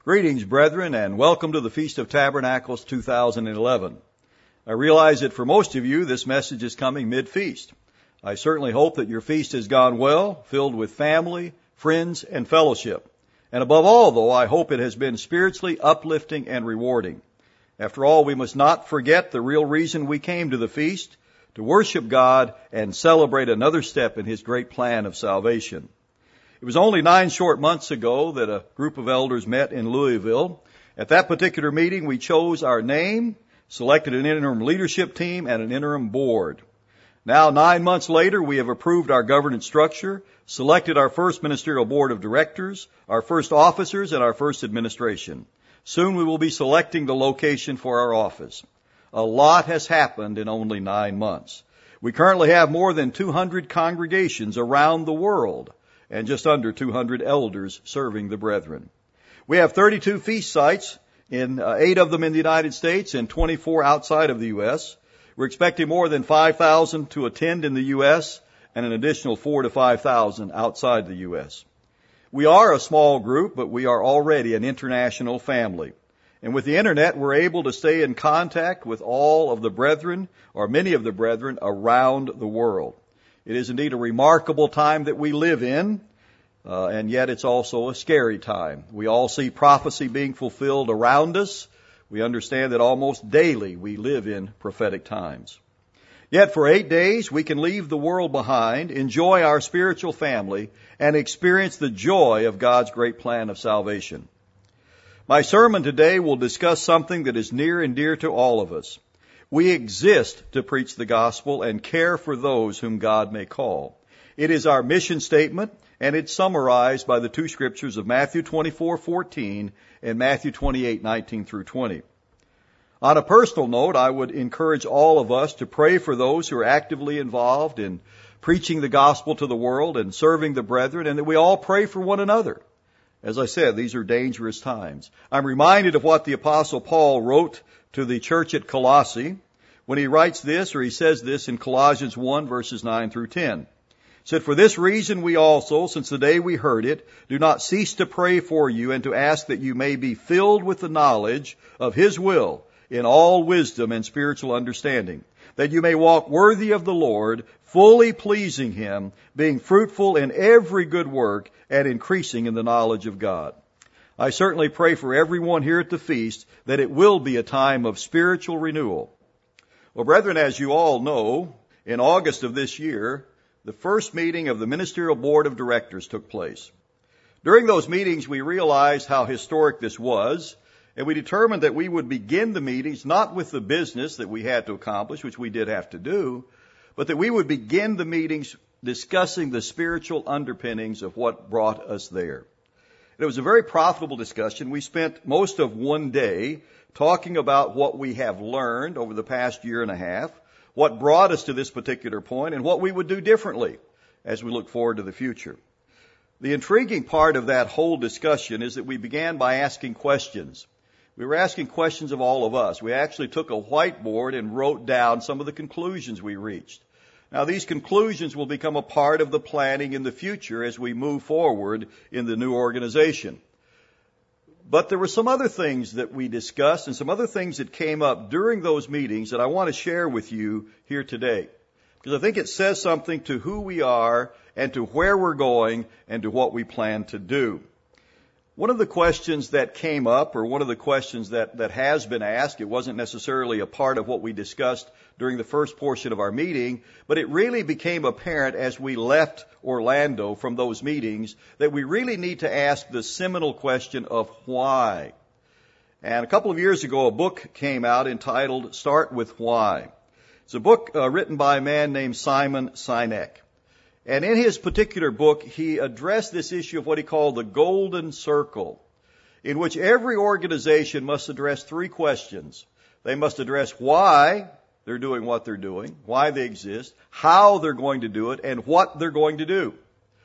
Greetings, brethren, and welcome to the Feast of Tabernacles 2011. I realize that for most of you, this message is coming mid-feast. I certainly hope that your feast has gone well, filled with family, friends, and fellowship. And above all, though, I hope it has been spiritually uplifting and rewarding. After all, we must not forget the real reason we came to the feast, to worship God and celebrate another step in His great plan of salvation. It was only 9 short months ago that a group of elders met in Louisville. At that particular meeting, we chose our name, selected an interim leadership team, and an interim board. Now, 9 months later, we have approved our governance structure, selected our first ministerial board of directors, our first officers, and our first administration. Soon we will be selecting the location for our office. A lot has happened in only 9 months. We currently have more than 200 congregations around the world, and just under 200 elders serving the brethren. We have 32 feast sites, 8 of them in the United States and 24 outside of the U.S. We're expecting more than 5,000 to attend in the U.S. and an additional 4,000 to 5,000 outside the U.S. We are a small group, but we are already an international family. And with the Internet, we're able to stay in contact with all of the brethren, or many of the brethren, around the world. It is indeed a remarkable time that we live in, and yet it's also a scary time. We all see prophecy being fulfilled around us. We understand that almost daily we live in prophetic times. Yet for 8 days we can leave the world behind, enjoy our spiritual family, and experience the joy of God's great plan of salvation. My sermon today will discuss something that is near and dear to all of us. We exist to preach the gospel and care for those whom God may call. It is our mission statement, and it's summarized by the 2 scriptures of Matthew 24:14 and Matthew 28:19 through 20. On a personal note, I would encourage all of us to pray for those who are actively involved in preaching the gospel to the world and serving the brethren, and that we all pray for one another. As I said, these are dangerous times. I'm reminded of what the Apostle Paul wrote to the church at Colossae when he writes this, or he says this in Colossians 1, verses 9 through 10. He said, "For this reason we also, since the day we heard it, do not cease to pray for you and to ask that you may be filled with the knowledge of His will in all wisdom and spiritual understanding, that you may walk worthy of the Lord, fully pleasing Him, being fruitful in every good work and increasing in the knowledge of God." I certainly pray for everyone here at the feast that it will be a time of spiritual renewal. Well, brethren, as you all know, in August of this year, the first meeting of the Ministerial Board of Directors took place. During those meetings, we realized how historic this was, and we determined that we would begin the meetings not with the business that we had to accomplish, which we did have to do, but that we would begin the meetings discussing the spiritual underpinnings of what brought us there. It was a very profitable discussion. We spent most of one day talking about what we have learned over the past year and a half, what brought us to this particular point, and what we would do differently as we look forward to the future. The intriguing part of that whole discussion is that we began by asking questions. We were asking questions of all of us. We actually took a whiteboard and wrote down some of the conclusions we reached. Now, these conclusions will become a part of the planning in the future as we move forward in the new organization. But there were some other things that we discussed and some other things that came up during those meetings that I want to share with you here today, because I think it says something to who we are and to where we're going and to what we plan to do. One of the questions that came up, or one of the questions that has been asked, it wasn't necessarily a part of what we discussed during the first portion of our meeting, but it really became apparent as we left Orlando from those meetings that we really need to ask the seminal question of why. And a couple of years ago, a book came out entitled Start With Why. It's a book written by a man named Simon Sinek. And in his particular book, he addressed this issue of what he called the golden circle, in which every organization must address 3 questions. They must address why they're doing what they're doing, why they exist, how they're going to do it, and what they're going to do.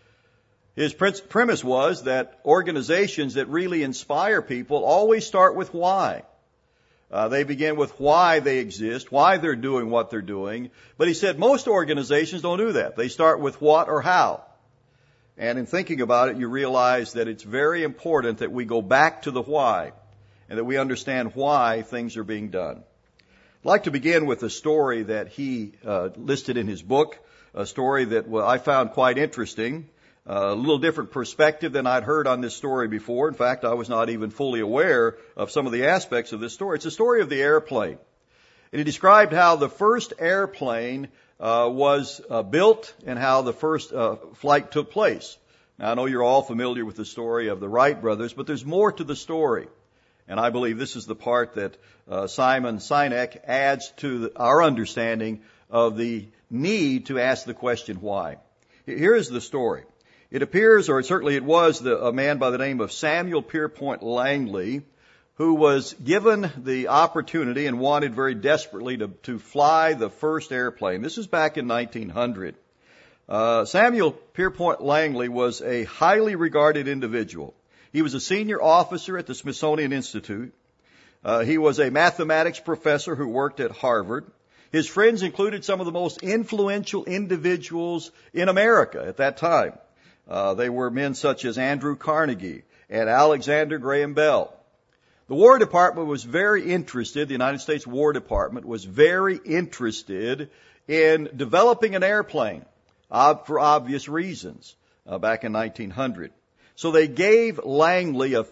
His premise was that organizations that really inspire people always start with why. They begin with why they exist, why they're doing what they're doing. But he said most organizations don't do that. They start with what or how. And in thinking about it, you realize that it's very important that we go back to the why and that we understand why things are being done. I'd like to begin with a story that he listed in his book, a story that I found quite interesting, a little different perspective than I'd heard on this story before. In fact, I was not even fully aware of some of the aspects of this story. It's a story of the airplane. And he described how the first airplane was built and how the first flight took place. Now, I know you're all familiar with the story of the Wright brothers, but there's more to the story. And I believe this is the part that Simon Sinek adds to our understanding of the need to ask the question why. Here is the story. It appears, or certainly it was, a man by the name of Samuel Pierpont Langley, who was given the opportunity and wanted very desperately to fly the first airplane. This is back in 1900. Samuel Pierpont Langley was a highly regarded individual. He was a senior officer at the Smithsonian Institute. He was a mathematics professor who worked at Harvard. His friends included some of the most influential individuals in America at that time. They were men such as Andrew Carnegie and Alexander Graham Bell. The War Department was very interested, the United States War Department was very interested in developing an airplane for obvious reasons back in 1900. So they gave Langley a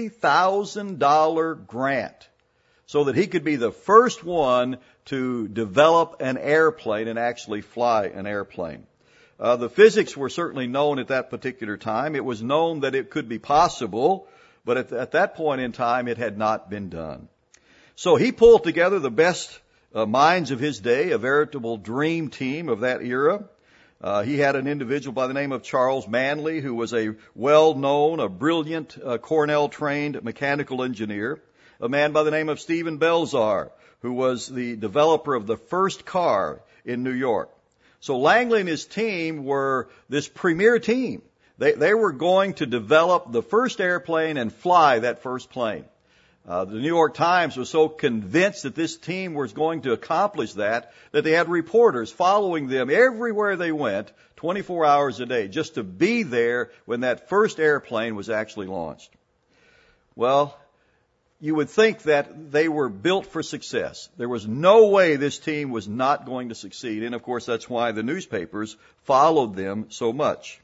$50,000 grant so that he could be the first one to develop an airplane and actually fly an airplane. The physics were certainly known at that particular time. It was known that it could be possible, but at that point in time, it had not been done. So he pulled together the best minds of his day, a veritable dream team of that era. He had an individual by the name of Charles Manley, who was a well-known, a brilliant, Cornell-trained mechanical engineer. A man by the name of Stephen Belzar, who was the developer of the first car in New York. So Langley and his team were this premier team. They were going to develop the first airplane and fly that first plane. The New York Times was so convinced that this team was going to accomplish that they had reporters following them everywhere they went, 24 hours a day, just to be there when that first airplane was actually launched. Well, you would think that they were built for success. There was no way this team was not going to succeed. And of course, that's why the newspapers followed them so much.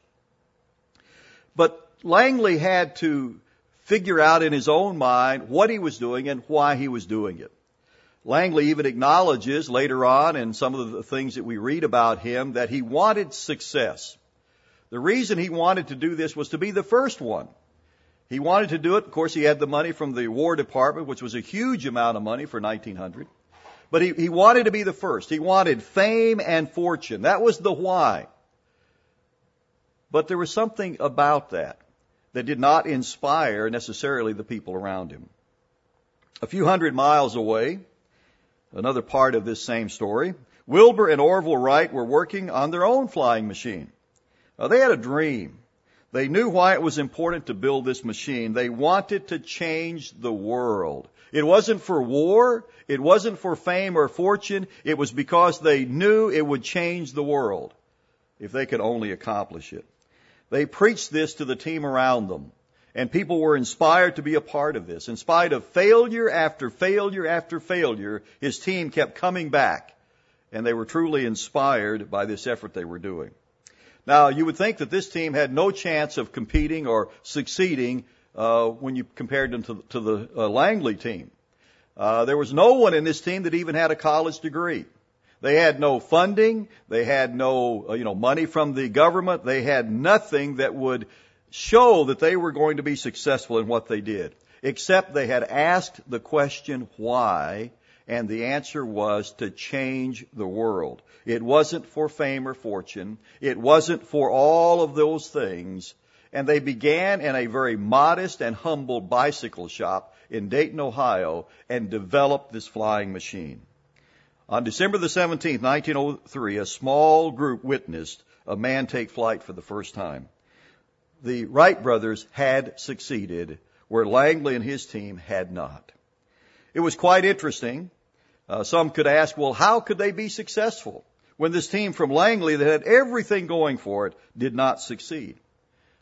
But Langley had to figure out in his own mind what he was doing and why he was doing it. Langley even acknowledges later on in some of the things that we read about him that he wanted success. The reason he wanted to do this was to be the first one. He wanted to do it. Of course, he had the money from the War Department, which was a huge amount of money for 1900. But he wanted to be the first. He wanted fame and fortune. That was the why. But there was something about that did not inspire necessarily the people around him. A few hundred miles away, another part of this same story, Wilbur and Orville Wright were working on their own flying machine. They had a dream. They knew why it was important to build this machine. They wanted to change the world. It wasn't for war. It wasn't for fame or fortune. It was because they knew it would change the world if they could only accomplish it. They preached this to the team around them, and people were inspired to be a part of this. In spite of failure after failure after failure, his team kept coming back, and they were truly inspired by this effort they were doing. Now, you would think that this team had no chance of competing or succeeding when you compared them to the Langley team. There was no one in this team that even had a college degree. They had no funding. They had no, money from the government. They had nothing that would show that they were going to be successful in what they did, except they had asked the question why, and the answer was to change the world. It wasn't for fame or fortune. It wasn't for all of those things. And they began in a very modest and humble bicycle shop in Dayton, Ohio, and developed this flying machine. On December the 17th, 1903, a small group witnessed a man take flight for the first time. The Wright brothers had succeeded where Langley and his team had not. It was quite interesting. Some could ask, well, how could they be successful when this team from Langley that had everything going for it did not succeed?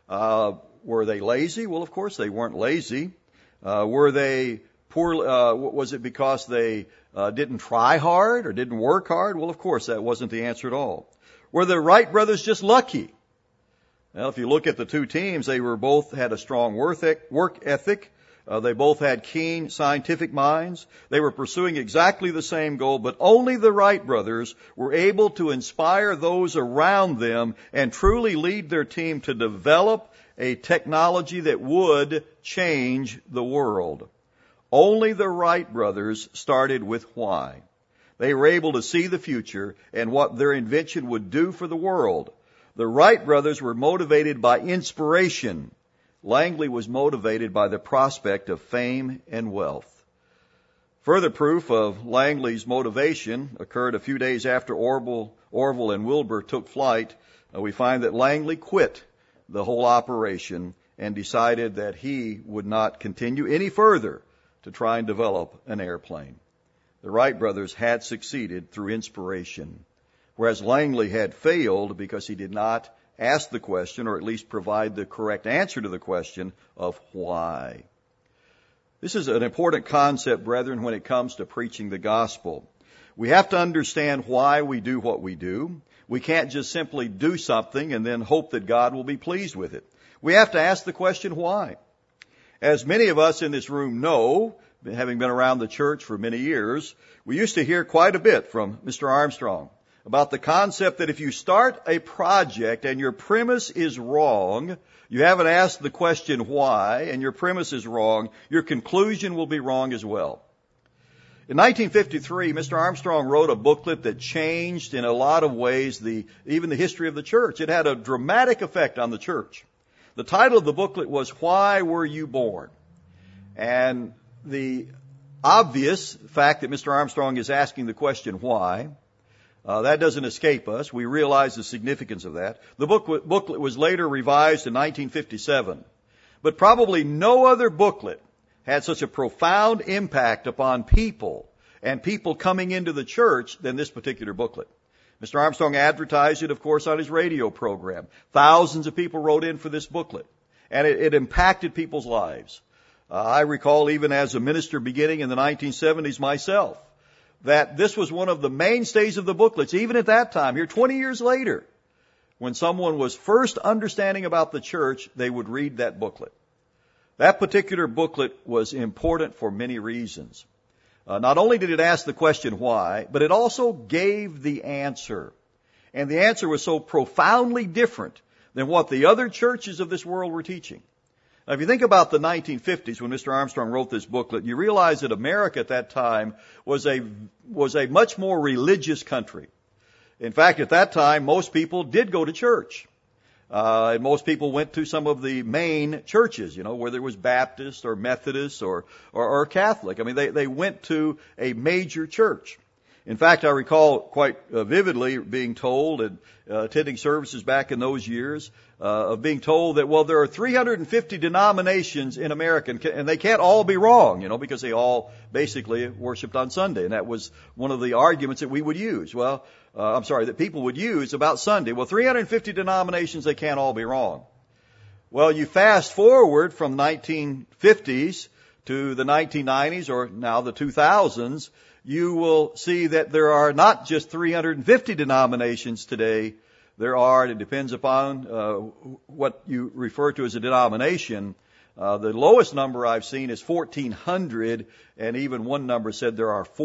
Were they lazy? Well, of course they weren't lazy. Were they poor? Was it because they didn't try hard or didn't work hard? Well, of course that wasn't the answer at all. Were the Wright brothers just lucky? Well, if you look at the two teams, they were both had a strong work ethic. They both had keen scientific minds. They were pursuing exactly the same goal, but only the Wright brothers were able to inspire those around them and truly lead their team to develop a technology that would change the world. Only the Wright brothers started with why. They were able to see the future and what their invention would do for the world. The Wright brothers were motivated by inspiration. Langley was motivated by the prospect of fame and wealth. Further proof of Langley's motivation occurred a few days after Orville and Wilbur took flight. We find that Langley quit the whole operation and decided that he would not continue any further to try and develop an airplane. The Wright brothers had succeeded through inspiration, whereas Langley had failed because he did not ask the question, or at least provide the correct answer to the question of why. This is an important concept, brethren, when it comes to preaching the gospel. We have to understand why we do what we do. We can't just simply do something and then hope that God will be pleased with it. We have to ask the question why. As many of us in this room know, having been around the church for many years, we used to hear quite a bit from Mr. Armstrong about the concept that if you start a project and your premise is wrong, you haven't asked the question why, and your premise is wrong, your conclusion will be wrong as well. In 1953, Mr. Armstrong wrote a booklet that changed in a lot of ways even the history of the church. It had a dramatic effect on the church. The title of the booklet was Why Were You Born? And the obvious fact that Mr. Armstrong is asking the question why, that doesn't escape us. We realize the significance of that. The booklet was later revised in 1957. But probably no other booklet had such a profound impact upon people and people coming into the church than this particular booklet. Mr. Armstrong advertised it, of course, on his radio program. Thousands of people wrote in for this booklet, and it impacted people's lives. I recall even as a minister beginning in the 1970s myself, that this was one of the mainstays of the booklets, even at that time, here 20 years later. When someone was first understanding about the church, they would read that booklet. That particular booklet was important for many reasons. Not only did it ask the question why, but it also gave the answer. And the answer was so profoundly different than what the other churches of this world were teaching. Now, if you think about the 1950s when Mr. Armstrong wrote this booklet, you realize that America at that time was a much more religious country. In fact, at that time, most people did go to church. And most people went to some of the main churches, whether it was Baptist or Methodist or Catholic. I mean, they went to a major church. In fact, I recall quite vividly being told and attending services back in those years of being told that, well, there are 350 denominations in America, and they can't all be wrong, because they all basically worshiped on Sunday. And that was one of the arguments that we would use. That people would use about Sunday. Well, 350 denominations, they can't all be wrong. Well, you fast forward from 1950s to the 1990s, or now the 2000s, you will see that there are not just 350 denominations today. There are, and it depends upon what you refer to as a denomination. The lowest number I've seen is 1,400, and even one number said there are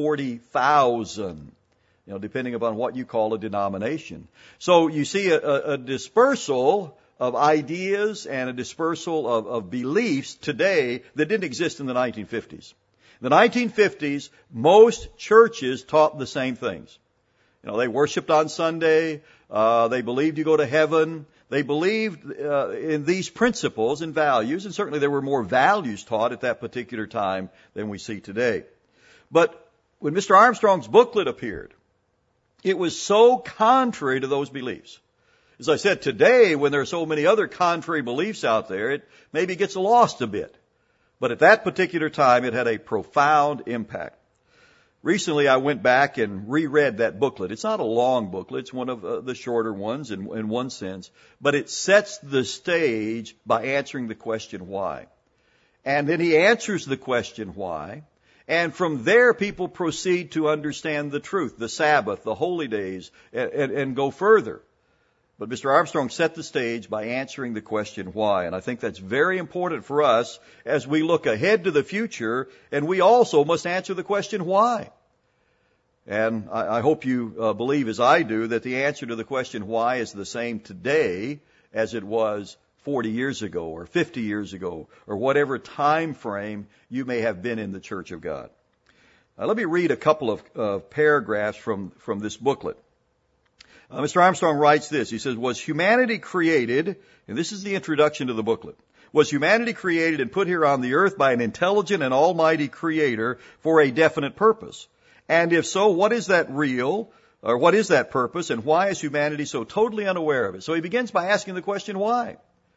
40,000, depending upon what you call a denomination. So you see a dispersal of ideas and a dispersal of beliefs today that didn't exist in the 1950s. In the 1950s, most churches taught the same things. They worshiped on Sunday. They believed you go to heaven. They believed in these principles and values, and certainly there were more values taught at that particular time than we see today. But when Mr. Armstrong's booklet appeared, it was so contrary to those beliefs. As I said, today, when there are so many other contrary beliefs out there, it maybe gets lost a bit. But at that particular time, it had a profound impact. Recently, I went back and reread that booklet. It's not a long booklet. It's one of the shorter ones in one sense. But it sets the stage by answering the question why. And then he answers the question why. And from there, people proceed to understand the truth, the Sabbath, the holy days, and go further. But Mr. Armstrong set the stage by answering the question why. And I think that's very important for us as we look ahead to the future, and we also must answer the question why. And I hope you believe, as I do, that the answer to the question why is the same today as it was 40 years ago or 50 years ago or whatever time frame you may have been in the Church of God. Let me read a couple of paragraphs from this booklet. Mr. Armstrong writes this. He says, was humanity created, and this is the introduction to the booklet, was humanity created and put here on the earth by an intelligent and almighty creator for a definite purpose? And if so, what is that purpose, and why is humanity so totally unaware of it? So he begins by asking the question why.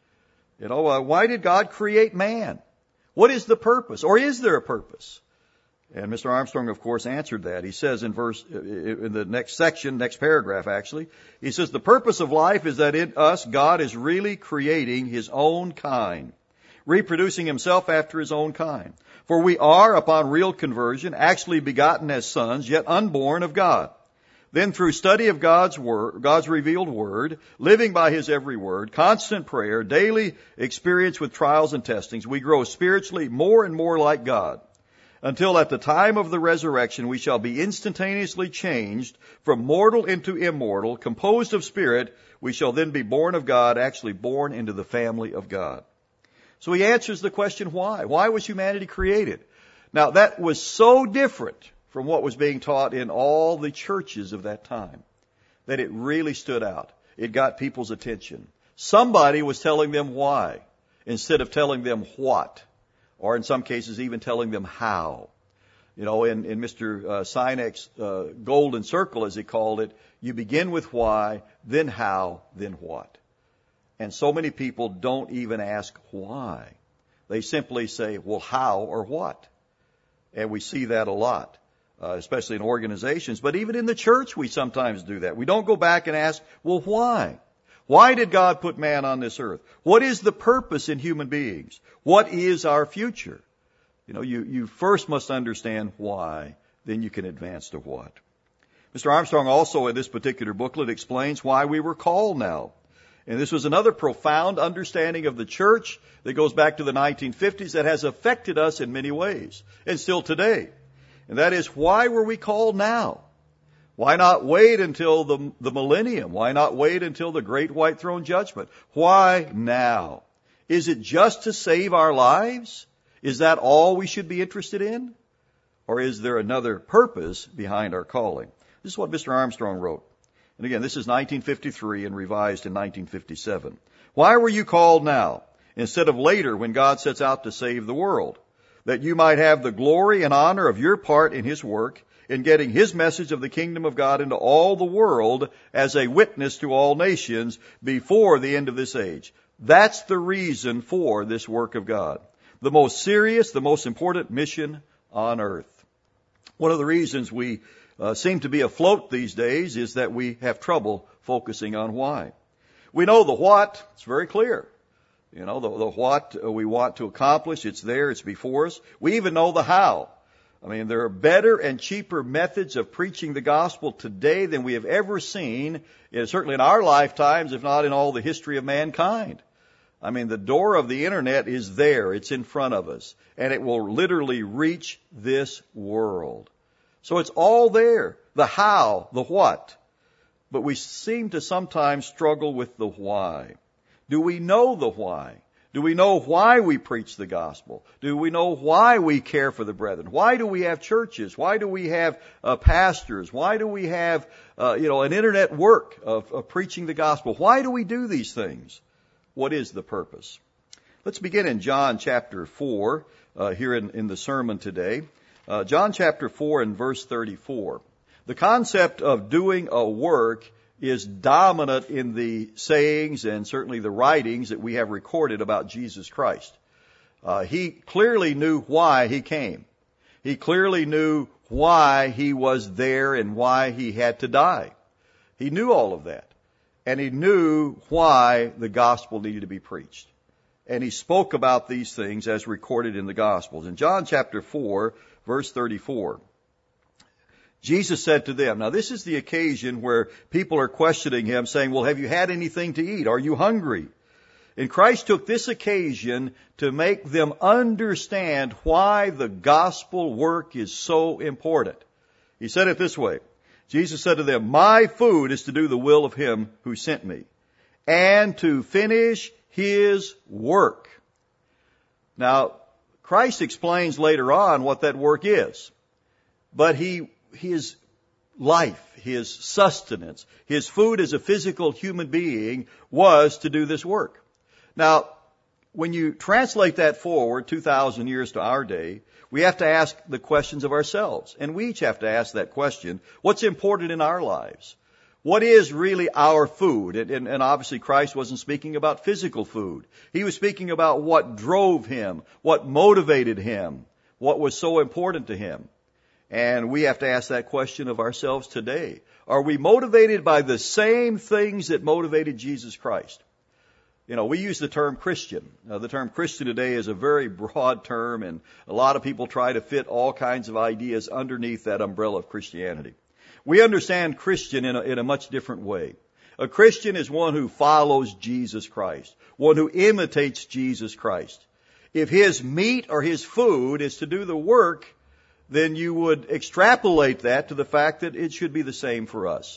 Why did God create man? What is the purpose? Or is there a purpose? And Mr. Armstrong, of course, answered that. He says in the next section, next paragraph actually, he says, the purpose of life is that in us, God is really creating His own kind, reproducing Himself after His own kind. For we are, upon real conversion, actually begotten as sons, yet unborn of God. Then through study of God's word, God's revealed word, living by His every word, constant prayer, daily experience with trials and testings, we grow spiritually more and more like God, until at the time of the resurrection we shall be instantaneously changed from mortal into immortal, composed of spirit. We shall then be born of God, actually born into the family of God. So he answers the question why. Why was humanity created? Now that was so different from what was being taught in all the churches of that time that it really stood out. It got people's attention. Somebody was telling them why instead of telling them what. Or in some cases, even telling them how. In Mr. Sinek's golden circle, as he called it, you begin with why, then how, then what. And so many people don't even ask why. They simply say, well, how or what? And we see that a lot, especially in organizations. But even in the church, we sometimes do that. We don't go back and ask, well, why? Why did God put man on this earth? What is the purpose in human beings? What is our future? You first must understand why, then you can advance to what. Mr. Armstrong also in this particular booklet explains why we were called now. And this was another profound understanding of the church that goes back to the 1950s that has affected us in many ways, and still today. And that is, why were we called now? Why not wait until the millennium? Why not wait until the great white throne judgment? Why now? Is it just to save our lives? Is that all we should be interested in? Or is there another purpose behind our calling? This is what Mr. Armstrong wrote. And again, this is 1953 and revised in 1957. Why were you called now, instead of later when God sets out to save the world? That you might have the glory and honor of your part in His work, in getting His message of the kingdom of God into all the world as a witness to all nations before the end of this age. That's the reason for this work of God. The most serious, the most important mission on earth. One of the reasons we seem to be afloat these days is that we have trouble focusing on why. We know the what, it's very clear. The what we want to accomplish, it's there, it's before us. We even know the how. There are better and cheaper methods of preaching the gospel today than we have ever seen, certainly in our lifetimes, if not in all the history of mankind. The door of the internet is there. It's in front of us. And it will literally reach this world. So it's all there. The how, the what. But we seem to sometimes struggle with the why. Do we know the why? Do we know why we preach the gospel? Do we know why we care for the brethren? Why do we have churches? Why do we have pastors? Why do we have, an internet work of preaching the gospel? Why do we do these things? What is the purpose? Let's begin in John chapter 4, here in the sermon today. John chapter 4 and verse 34. The concept of doing a work is dominant in the sayings and certainly the writings that we have recorded about Jesus Christ. He clearly knew why He came. He clearly knew why he was there and why he had to die. He knew all of that. And he knew why the gospel needed to be preached. And he spoke about these things as recorded in the Gospels. In John chapter 4, verse 34, Jesus said to them, now this is the occasion where people are questioning him, saying, well, have you had anything to eat? Are you hungry? And Christ took this occasion to make them understand why the gospel work is so important. He said it this way. Jesus said to them, my food is to do the will of him who sent me, and to finish his work. Now, Christ explains later on what that work is. But his life, his sustenance, his food as a physical human being was to do this work. Now, when you translate that forward 2,000 years to our day, we have to ask the questions of ourselves. And we each have to ask that question, what's important in our lives? What is really our food? And obviously Christ wasn't speaking about physical food. He was speaking about what drove him, what motivated him, what was so important to him. And we have to ask that question of ourselves today. Are we motivated by the same things that motivated Jesus Christ? You know, we use the term Christian. The term Christian today is a very broad term, and a lot of people try to fit all kinds of ideas underneath that umbrella of Christianity. We understand Christian in a much different way. A Christian is one who follows Jesus Christ, one who imitates Jesus Christ. If his meat or his food is to do the work, then you would extrapolate that to the fact that it should be the same for us.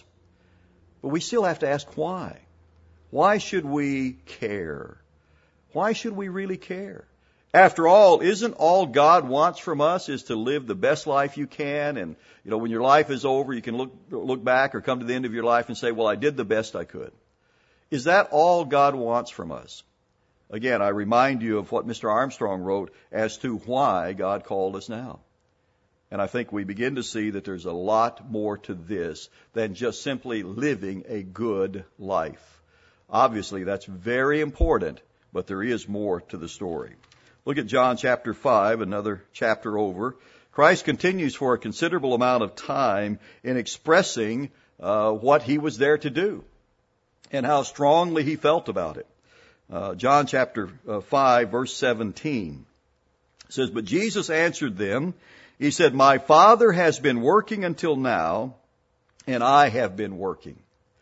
But we still have to ask why. Why should we care? Why should we really care? After all, isn't all God wants from us is to live the best life you can? And, you know, when your life is over, you can look back or come to the end of your life and say, well, I did the best I could. Is that all God wants from us? Again, I remind you of what Mr. Armstrong wrote as to why God called us now. And I think we begin to see that there's a lot more to this than just simply living a good life. Obviously, that's very important, but there is more to the story. Look at John chapter 5, another chapter over. Christ continues for a considerable amount of time in expressing what he was there to do and how strongly he felt about it. John chapter 5, verse 17 says, but Jesus answered them. He said, my Father has been working until now, and I have been working.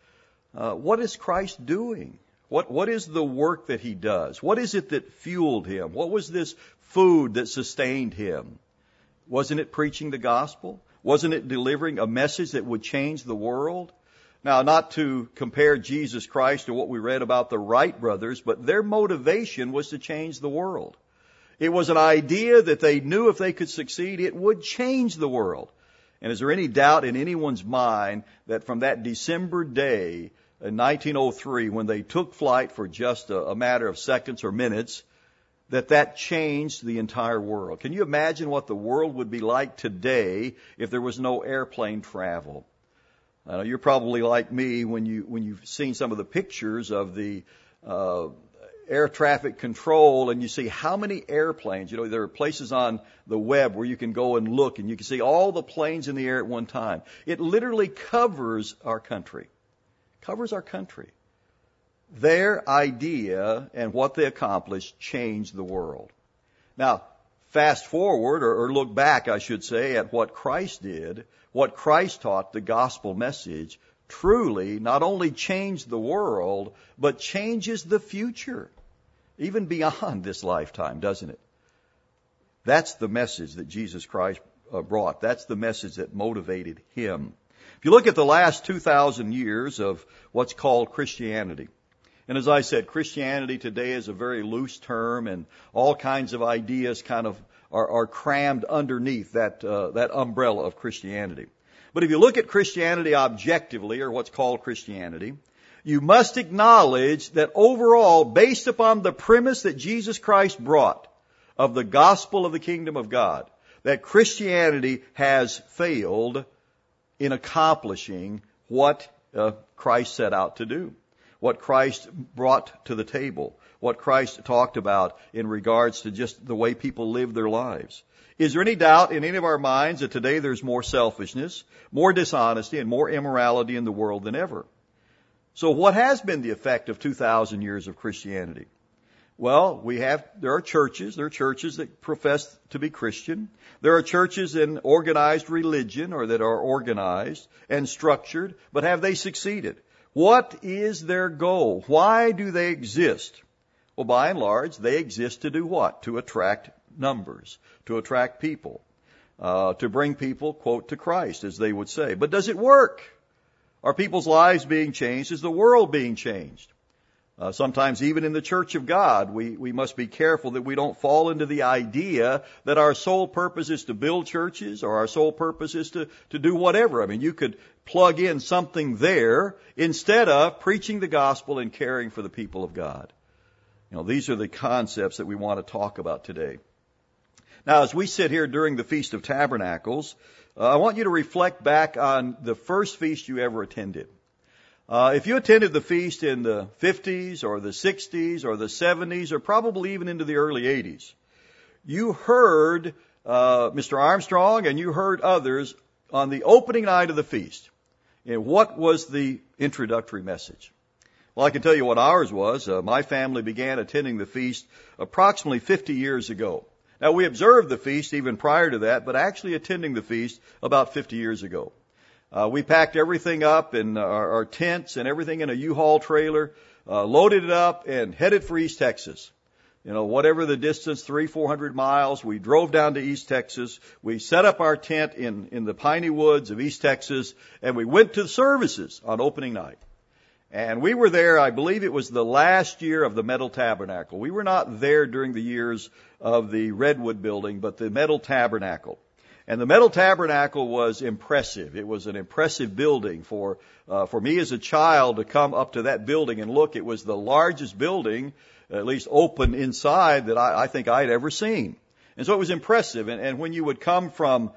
What is Christ doing? What is the work that he does? What is it that fueled him? What was this food that sustained him? Wasn't it preaching the gospel? Wasn't it delivering a message that would change the world? Now, not to compare Jesus Christ to what we read about the Wright brothers, but their motivation was to change the world. It was an idea that they knew if they could succeed, it would change the world. And is there any doubt in anyone's mind that from that December day in 1903, when they took flight for just a matter of seconds or minutes, that changed the entire world? Can you imagine what the world would be like today if there was no airplane travel? You're probably like me when you've seen some of the pictures of the air traffic control, and you see how many airplanes. You know, there are places on the web where you can go and look, and you can see all the planes in the air at one time. It literally covers our country. Covers our country. Their idea and what they accomplished changed the world. Now, fast forward, or look back, I should say, at what Christ did, what Christ taught, the gospel message, truly not only changed the world, but changes the future, even beyond this lifetime, doesn't it? That's the message that Jesus Christ brought. That's the message that motivated him. If you look at the last 2,000 years of what's called Christianity, and as I said, Christianity today is a very loose term, and all kinds of ideas kind of are crammed underneath that umbrella of Christianity. But if you look at Christianity objectively, or what's called Christianity, you must acknowledge that overall, based upon the premise that Jesus Christ brought of the gospel of the kingdom of God, that Christianity has failed in accomplishing what Christ set out to do. what Christ brought to the table, what Christ talked about in regards to just the way people live their lives. Is there any doubt in any of our minds that today there's more selfishness, more dishonesty, and more immorality in the world than ever? So what has been the effect of 2,000 years of Christianity? Well, there are churches that profess to be Christian. There are churches in organized religion or that are organized and structured, but have they succeeded? What is their goal? Why do they exist? Well, by and large, they exist to do what? To attract numbers, to attract people, to bring people, quote, to Christ, as they would say. But does it work? Are people's lives being changed? Is the world being changed? Sometimes even in the church of God, we must be careful that we don't fall into the idea that our sole purpose is to build churches or our sole purpose is to do whatever. I mean, you could plug in something there instead of preaching the gospel and caring for the people of God. You know, these are the concepts that we want to talk about today. Now, as we sit here during the Feast of Tabernacles, I want you to reflect back on the first feast you ever attended. If you attended the feast in the 50s or the 60s or the 70s or probably even into the early 80s, you heard Mr. Armstrong and you heard others on the opening night of the feast. And what was the introductory message? Well, I can tell you what ours was. My family began attending the feast approximately 50 years ago. Now, we observed the feast even prior to that, but actually attending the feast about 50 years ago. We packed everything up in our tents and everything in a U-Haul trailer, loaded it up and headed for East Texas. You know, whatever the distance, 300-400 miles, we drove down to East Texas. We set up our tent in the piney woods of East Texas, and we went to the services on opening night. And we were there, I believe it was the last year of the Metal Tabernacle. We were not there during the years of the Redwood building, but the Metal Tabernacle. And the Metal Tabernacle was impressive. It was an impressive building for me as a child to come up to that building and look. It was the largest building, at least open inside, that I think I'd ever seen. And so it was impressive. And when you would come from,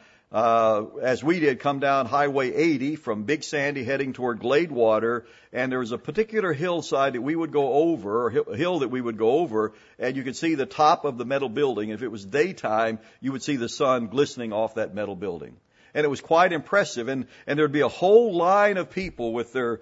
as we did, come down Highway 80 from Big Sandy heading toward Gladewater, and there was a particular hillside that we would go over, or a hill that we would go over, and you could see the top of the metal building. If it was daytime, you would see the sun glistening off that metal building. And it was quite impressive, and there would be a whole line of people with their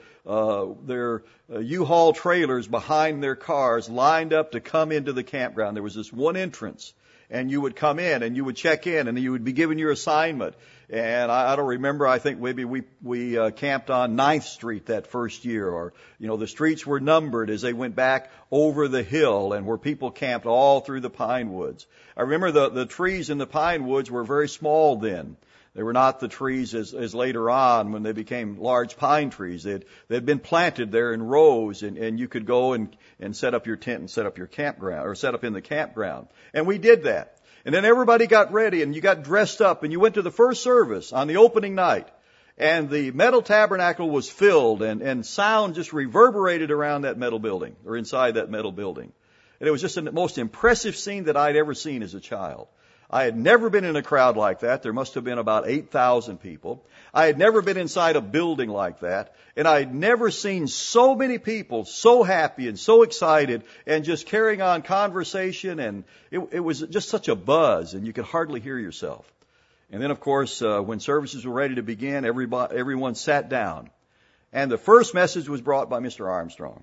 U-Haul trailers behind their cars lined up to come into the campground. There was this one entrance. And you would come in and you would check in and you would be given your assignment. And I don't remember, I think maybe we camped on 9th Street that first year, or, you know, the streets were numbered as they went back over the hill and where people camped all through the pine woods. I remember the trees in the pine woods were very small then. They were not the trees as later on when they became large pine trees. They'd been planted there in rows, and you could go and set up your tent and set up your campground, or set up in the campground. And we did that. And then everybody got ready and you got dressed up and you went to the first service on the opening night. And the Metal Tabernacle was filled and sound just reverberated around that metal building, or inside that metal building. And it was just the most impressive scene that I'd ever seen as a child. I had never been in a crowd like that. There must have been about 8,000 people. I had never been inside a building like that. And I had never seen so many people so happy and so excited and just carrying on conversation. And it was just such a buzz, and you could hardly hear yourself. And then, of course, when services were ready to begin, everyone sat down. And the first message was brought by Mr. Armstrong.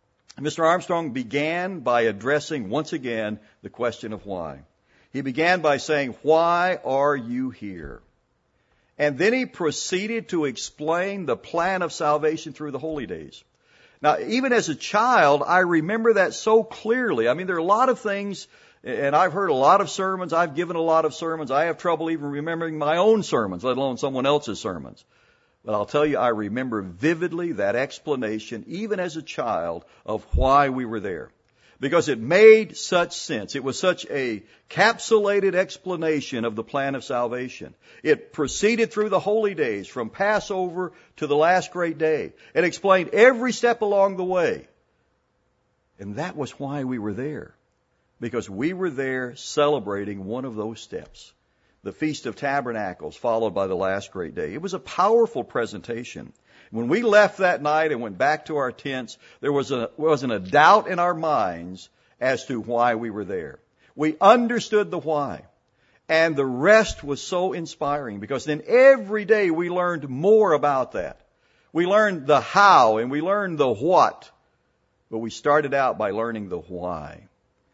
Mr. Armstrong began by addressing once again the question of why. He began by saying, "Why are you here?" And then he proceeded to explain the plan of salvation through the holy days. Now, even as a child, I remember that so clearly. I mean, there are a lot of things, and I've heard a lot of sermons. I've given a lot of sermons. I have trouble even remembering my own sermons, let alone someone else's sermons. But I'll tell you, I remember vividly that explanation, even as a child, of why we were there. Because it made such sense. It was such a capsulated explanation of the plan of salvation. It proceeded through the holy days, from Passover to the last great day. It explained every step along the way. And that was why we were there. Because we were there celebrating one of those steps. The Feast of Tabernacles, followed by the last great day. It was a powerful presentation. When we left that night and went back to our tents, there wasn't a doubt in our minds as to why we were there. We understood the why. And the rest was so inspiring because then every day we learned more about that. We learned the how and we learned the what. But we started out by learning the why.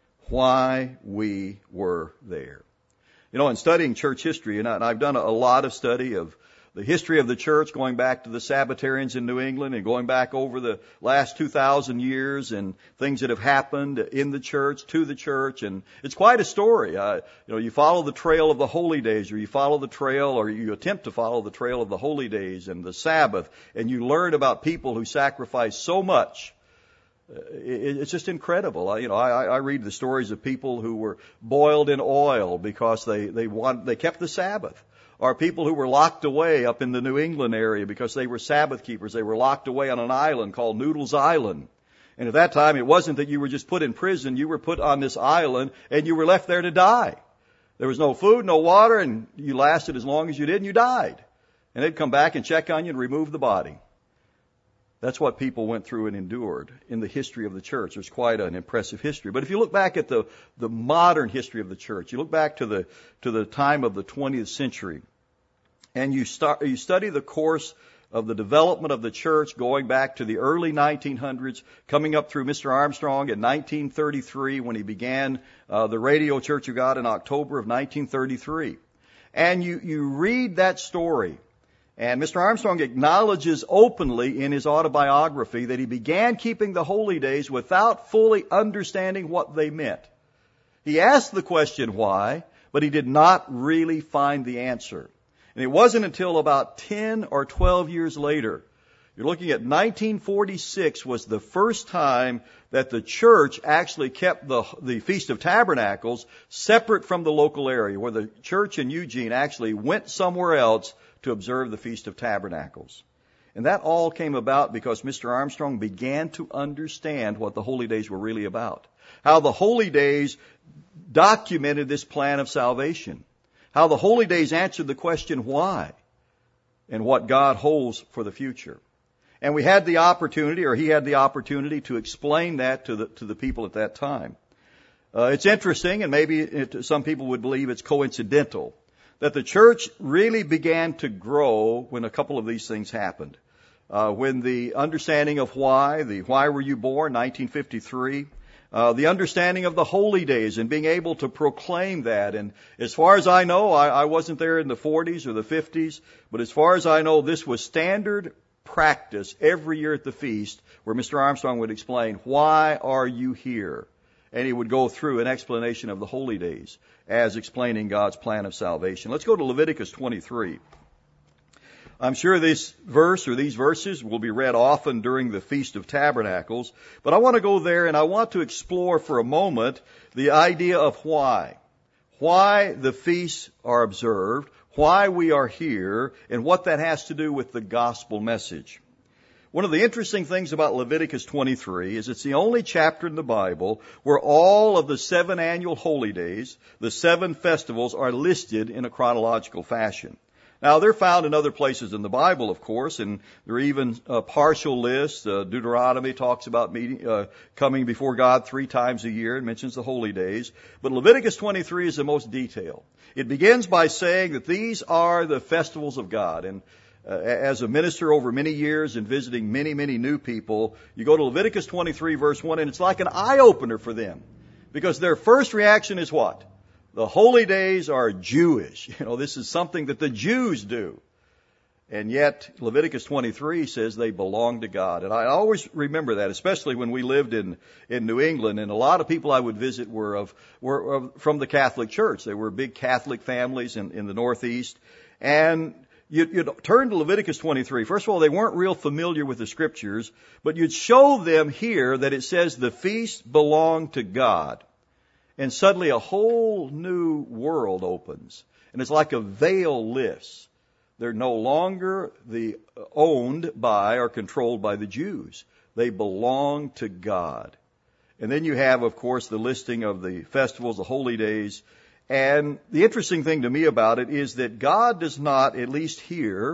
Why we were there. You know, in studying church history, and I've done a lot of study of the history of the church, going back to the Sabbatarians in New England and going back over the last 2,000 years and things that have happened in the church, to the church. And it's quite a story. You follow the trail of the holy days, or you follow the trail, or you attempt to follow the trail of the holy days and the Sabbath, and you learn about people who sacrificed so much. It's just incredible. I read the stories of people who were boiled in oil because they kept the Sabbath. Or people who were locked away up in the New England area because they were Sabbath keepers. They were locked away on an island called Noodles Island. And at that time, it wasn't that you were just put in prison. You were put on this island and you were left there to die. There was no food, no water, and you lasted as long as you did and you died. And they'd come back and check on you and remove the body. That's what people went through and endured in the history of the church. There's quite an impressive history. But if you look back at the modern history of the church, you look back to the time of the 20th century, and you study the course of the development of the church going back to the early 1900s, coming up through Mr. Armstrong in 1933 when he began the Radio Church of God in October of 1933. And you read that story. And Mr. Armstrong acknowledges openly in his autobiography that he began keeping the holy days without fully understanding what they meant. He asked the question why, but he did not really find the answer. And it wasn't until about 10 or 12 years later, you're looking at 1946 was the first time that the church actually kept the Feast of Tabernacles separate from the local area, where the church in Eugene actually went somewhere else to observe the Feast of Tabernacles. And that all came about because Mr. Armstrong began to understand what the holy days were really about. How the holy days documented this plan of salvation. How the holy days answered the question why and what God holds for the future. And we had the opportunity, or he had the opportunity, to explain that to the people at that time. It's interesting, and maybe some people would believe it's coincidental, that the church really began to grow when a couple of these things happened. When the understanding of why were you born, 1953, the understanding of the holy days and being able to proclaim that. And as far as I know, I wasn't there in the 40s or the 50s, but as far as I know, this was standard practice every year at the feast, where Mr. Armstrong would explain, why are you here? And he would go through an explanation of the holy days as explaining God's plan of salvation. Let's go to Leviticus 23. I'm sure this verse or these verses will be read often during the Feast of Tabernacles, but I want to go there and I want to explore for a moment the idea of why. Why the feasts are observed, why we are here, and what that has to do with the gospel message. One of the interesting things about Leviticus 23 is it's the only chapter in the Bible where all of the 7 annual holy days, the 7 festivals, are listed in a chronological fashion. Now, they're found in other places in the Bible, of course, and there are even partial lists. Deuteronomy talks about coming before God 3 times a year and mentions the holy days. But Leviticus 23 is the most detailed. It begins by saying that these are the festivals of God. And as a minister over many years and visiting many, many new people, you go to Leviticus 23, verse 1, and it's like an eye-opener for them. Because their first reaction is what? The holy days are Jewish. This is something that the Jews do. And yet, Leviticus 23 says they belong to God. And I always remember that, especially when we lived in New England. And a lot of people I would visit were from the Catholic Church. They were big Catholic families in the Northeast. And you'd turn to Leviticus 23. First of all, they weren't real familiar with the Scriptures, but you'd show them here that it says the feast belonged to God. And suddenly a whole new world opens. And it's like a veil lifts. They're no longer owned by or controlled by the Jews. They belong to God. And then you have, of course, the listing of the festivals, the holy days. And the interesting thing to me about it is that God does not, at least here,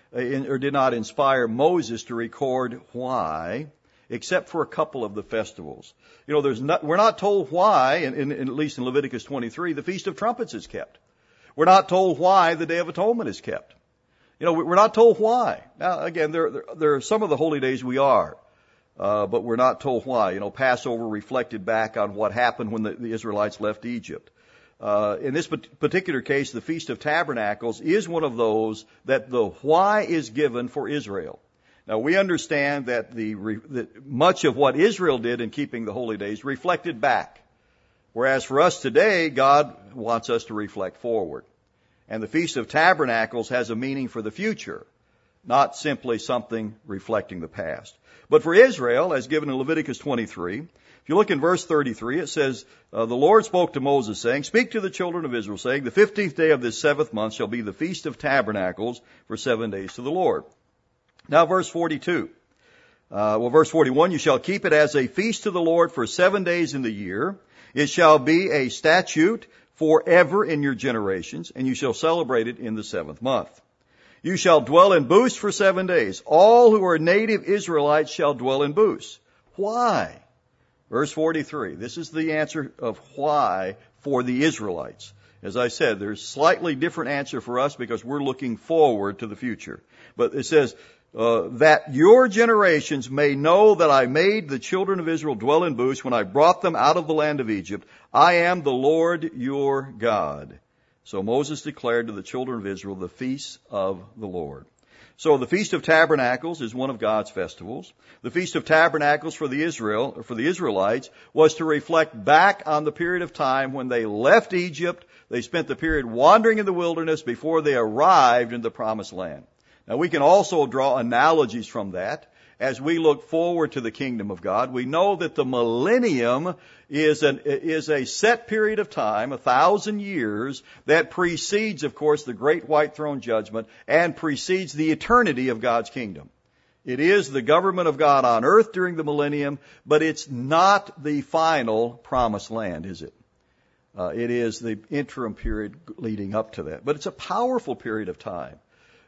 or did not inspire Moses to record why, except for a couple of the festivals. You know, we're not told why, at least in Leviticus 23, the Feast of Trumpets is kept. We're not told why the Day of Atonement is kept. You know, we're not told why. Now, again, there are some of the holy days we are, but we're not told why. You know, Passover reflected back on what happened when the Israelites left Egypt. In this particular case, the Feast of Tabernacles is one of those that the why is given for Israel. Now, we understand that that much of what Israel did in keeping the holy days reflected back. Whereas for us today, God wants us to reflect forward. And the Feast of Tabernacles has a meaning for the future, not simply something reflecting the past. But for Israel, as given in Leviticus 23, if you look in verse 33, it says, the Lord spoke to Moses, saying, "Speak to the children of Israel, saying, the 15th day of this 7th month shall be the Feast of Tabernacles for 7 days to the Lord." Now verse 42. Verse 41, "You shall keep it as a feast to the Lord for 7 days in the year. It shall be a statute forever in your generations, and you shall celebrate it in the 7th month. You shall dwell in booths for 7 days. All who are native Israelites shall dwell in booths." Why? Verse 43. This is the answer of why for the Israelites. As I said, there's slightly different answer for us because we're looking forward to the future. But it says, that your generations may know that I made the children of Israel dwell in booths when I brought them out of the land of Egypt. I am the Lord your God. So Moses declared to the children of Israel the feasts of the Lord. So the Feast of Tabernacles is one of God's festivals. The Feast of Tabernacles for the Israelites was to reflect back on the period of time when they left Egypt. They spent the period wandering in the wilderness before they arrived in the Promised Land. Now we can also draw analogies from that as we look forward to the kingdom of God. We know that the millennium is a set period of time, 1,000 years, that precedes, of course, the great white throne judgment and precedes the eternity of God's kingdom. It is the government of God on earth during the millennium, but it's not the final promised land, is it? It is the interim period leading up to that. But it's a powerful period of time.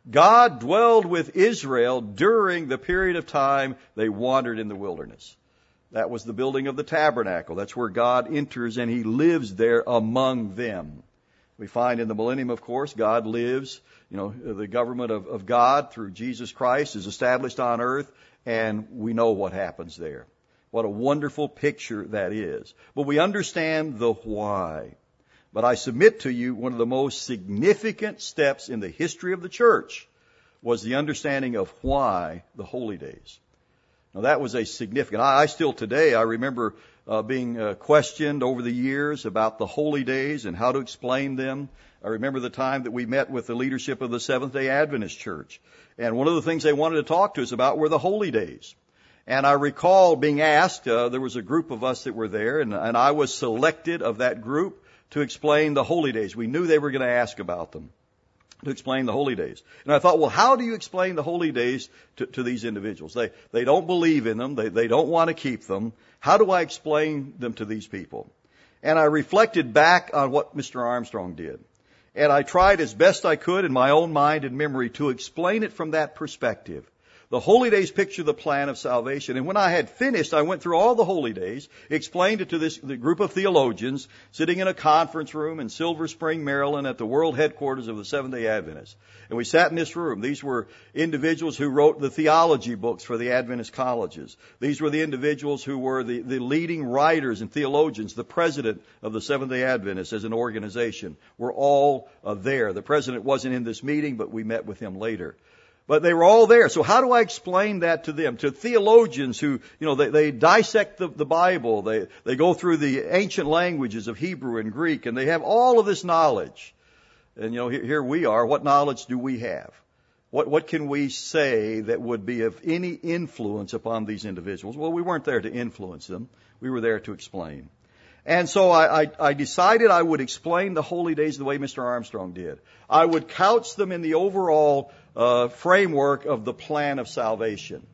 God dwelled with Israel during the period of time they wandered in the wilderness. That was the building of the tabernacle. That's where God enters and He lives there among them. We find in the millennium, of course, God lives, the government of God through Jesus Christ is established on earth, and we know what happens there. What a wonderful picture that is. But we understand the why. But I submit to you, one of the most significant steps in the history of the church was the understanding of why the holy days. Now that was a significant, I still today, I remember being questioned over the years about the holy days and how to explain them. I remember the time that we met with the leadership of the Seventh-day Adventist Church. And one of the things they wanted to talk to us about were the holy days. And I recall being asked, there was a group of us that were there, and I was selected of that group to explain the holy days. We knew they were going to ask about them, to explain the holy days. And I thought, well, how do you explain the holy days to these individuals? They don't believe in them. They don't want to keep them. How do I explain them to these people? And I reflected back on what Mr. Armstrong did. And I tried as best I could in my own mind and memory to explain it from that perspective. The holy days picture the plan of salvation. And when I had finished, I went through all the holy days, explained it to the group of theologians sitting in a conference room in Silver Spring, Maryland at the world headquarters of the Seventh-day Adventists. And we sat in this room. These were individuals who wrote the theology books for the Adventist colleges. These were the individuals who were the leading writers and theologians. The president of the Seventh-day Adventists as an organization were all there. The president wasn't in this meeting, but we met with him later. But they were all there. So how do I explain that to them? To theologians who, they dissect the Bible. They go through the ancient languages of Hebrew and Greek, and they have all of this knowledge. And, here we are. What knowledge do we have? What can we say that would be of any influence upon these individuals? Well, we weren't there to influence them. We were there to explain. And so I decided I would explain the holy days the way Mr. Armstrong did. I would couch them in the overall framework of the plan of salvation.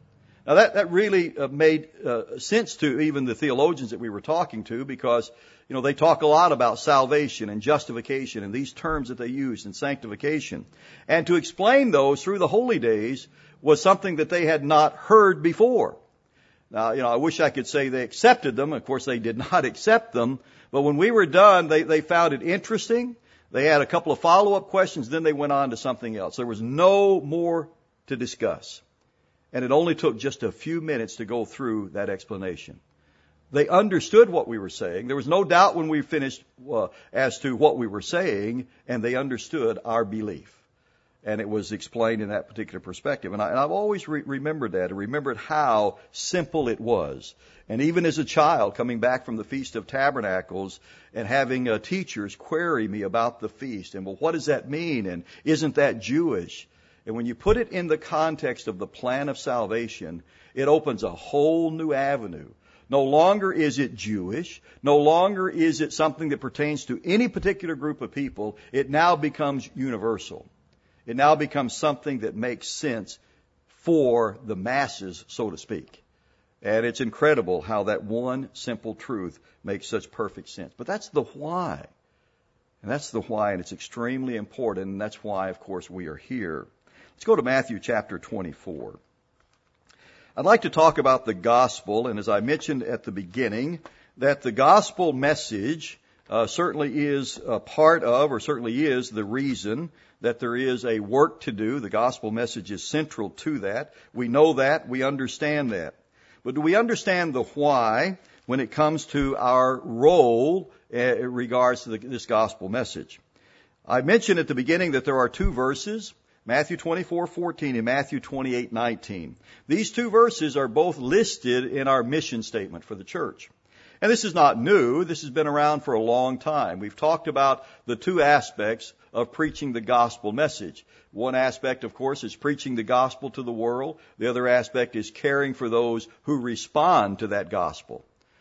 Now that really made sense to even the theologians that we were talking to, because, they talk a lot about salvation and justification and these terms that they use, and sanctification. And to explain those through the holy days was something that they had not heard before. Now, I wish I could say they accepted them. Of course, they did not accept them. But when we were done, they found it interesting. They had a couple of follow-up questions, then they went on to something else. There was no more to discuss. And it only took just a few minutes to go through that explanation. They understood what we were saying. There was no doubt when we finished as to what we were saying, and they understood our belief. And it was explained in that particular perspective. And I've always remembered that, and remembered how simple it was. And even as a child, coming back from the Feast of Tabernacles and having teachers query me about the feast, and well, what does that mean? And isn't that Jewish? And when you put it in the context of the plan of salvation, it opens a whole new avenue. No longer is it Jewish. No longer is it something that pertains to any particular group of people. It now becomes universal. It now becomes something that makes sense for the masses, so to speak. And it's incredible how that one simple truth makes such perfect sense. But that's the why. And that's the why, and it's extremely important, and that's why, of course, we are here. Let's go to Matthew chapter 24. I'd like to talk about the gospel, and as I mentioned at the beginning, that the gospel message certainly is a part of, or certainly is the reason that there is a work to do. The gospel message is central to that. We know that. We understand that. But do we understand the why when it comes to our role in regards to this gospel message? I mentioned at the beginning that there are two verses, Matthew 24:14 and Matthew 28:19. These two verses are both listed in our mission statement for the church. And this is not new. This has been around for a long time. We've talked about the two aspects of preaching the gospel message. One aspect, of course, is preaching the gospel to the world. The other aspect is caring for those who respond to that gospel.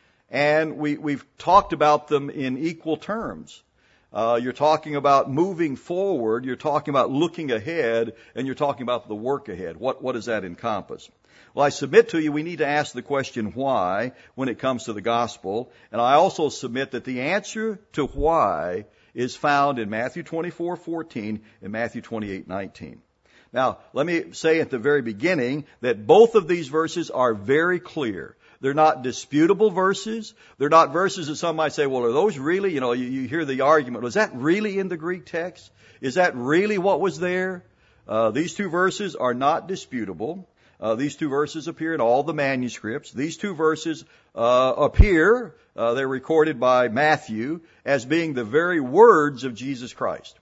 And we've talked about them in equal terms. You're talking about moving forward, you're talking about looking ahead, and you're talking about the work ahead. What does that encompass? Well, I submit to you we need to ask the question why when it comes to the gospel. And I also submit that the answer to why is found in Matthew 24:14 and Matthew 28:19. Now, let me say at the very beginning that both of these verses are very clear. They're not disputable verses. They're not verses that some might say, well, are those really, you hear the argument, was that really in the Greek text? Is that really what was there? These two verses are not disputable. These two verses appear in all the manuscripts. These two verses appear, they're recorded by Matthew, as being the very words of Jesus Christ.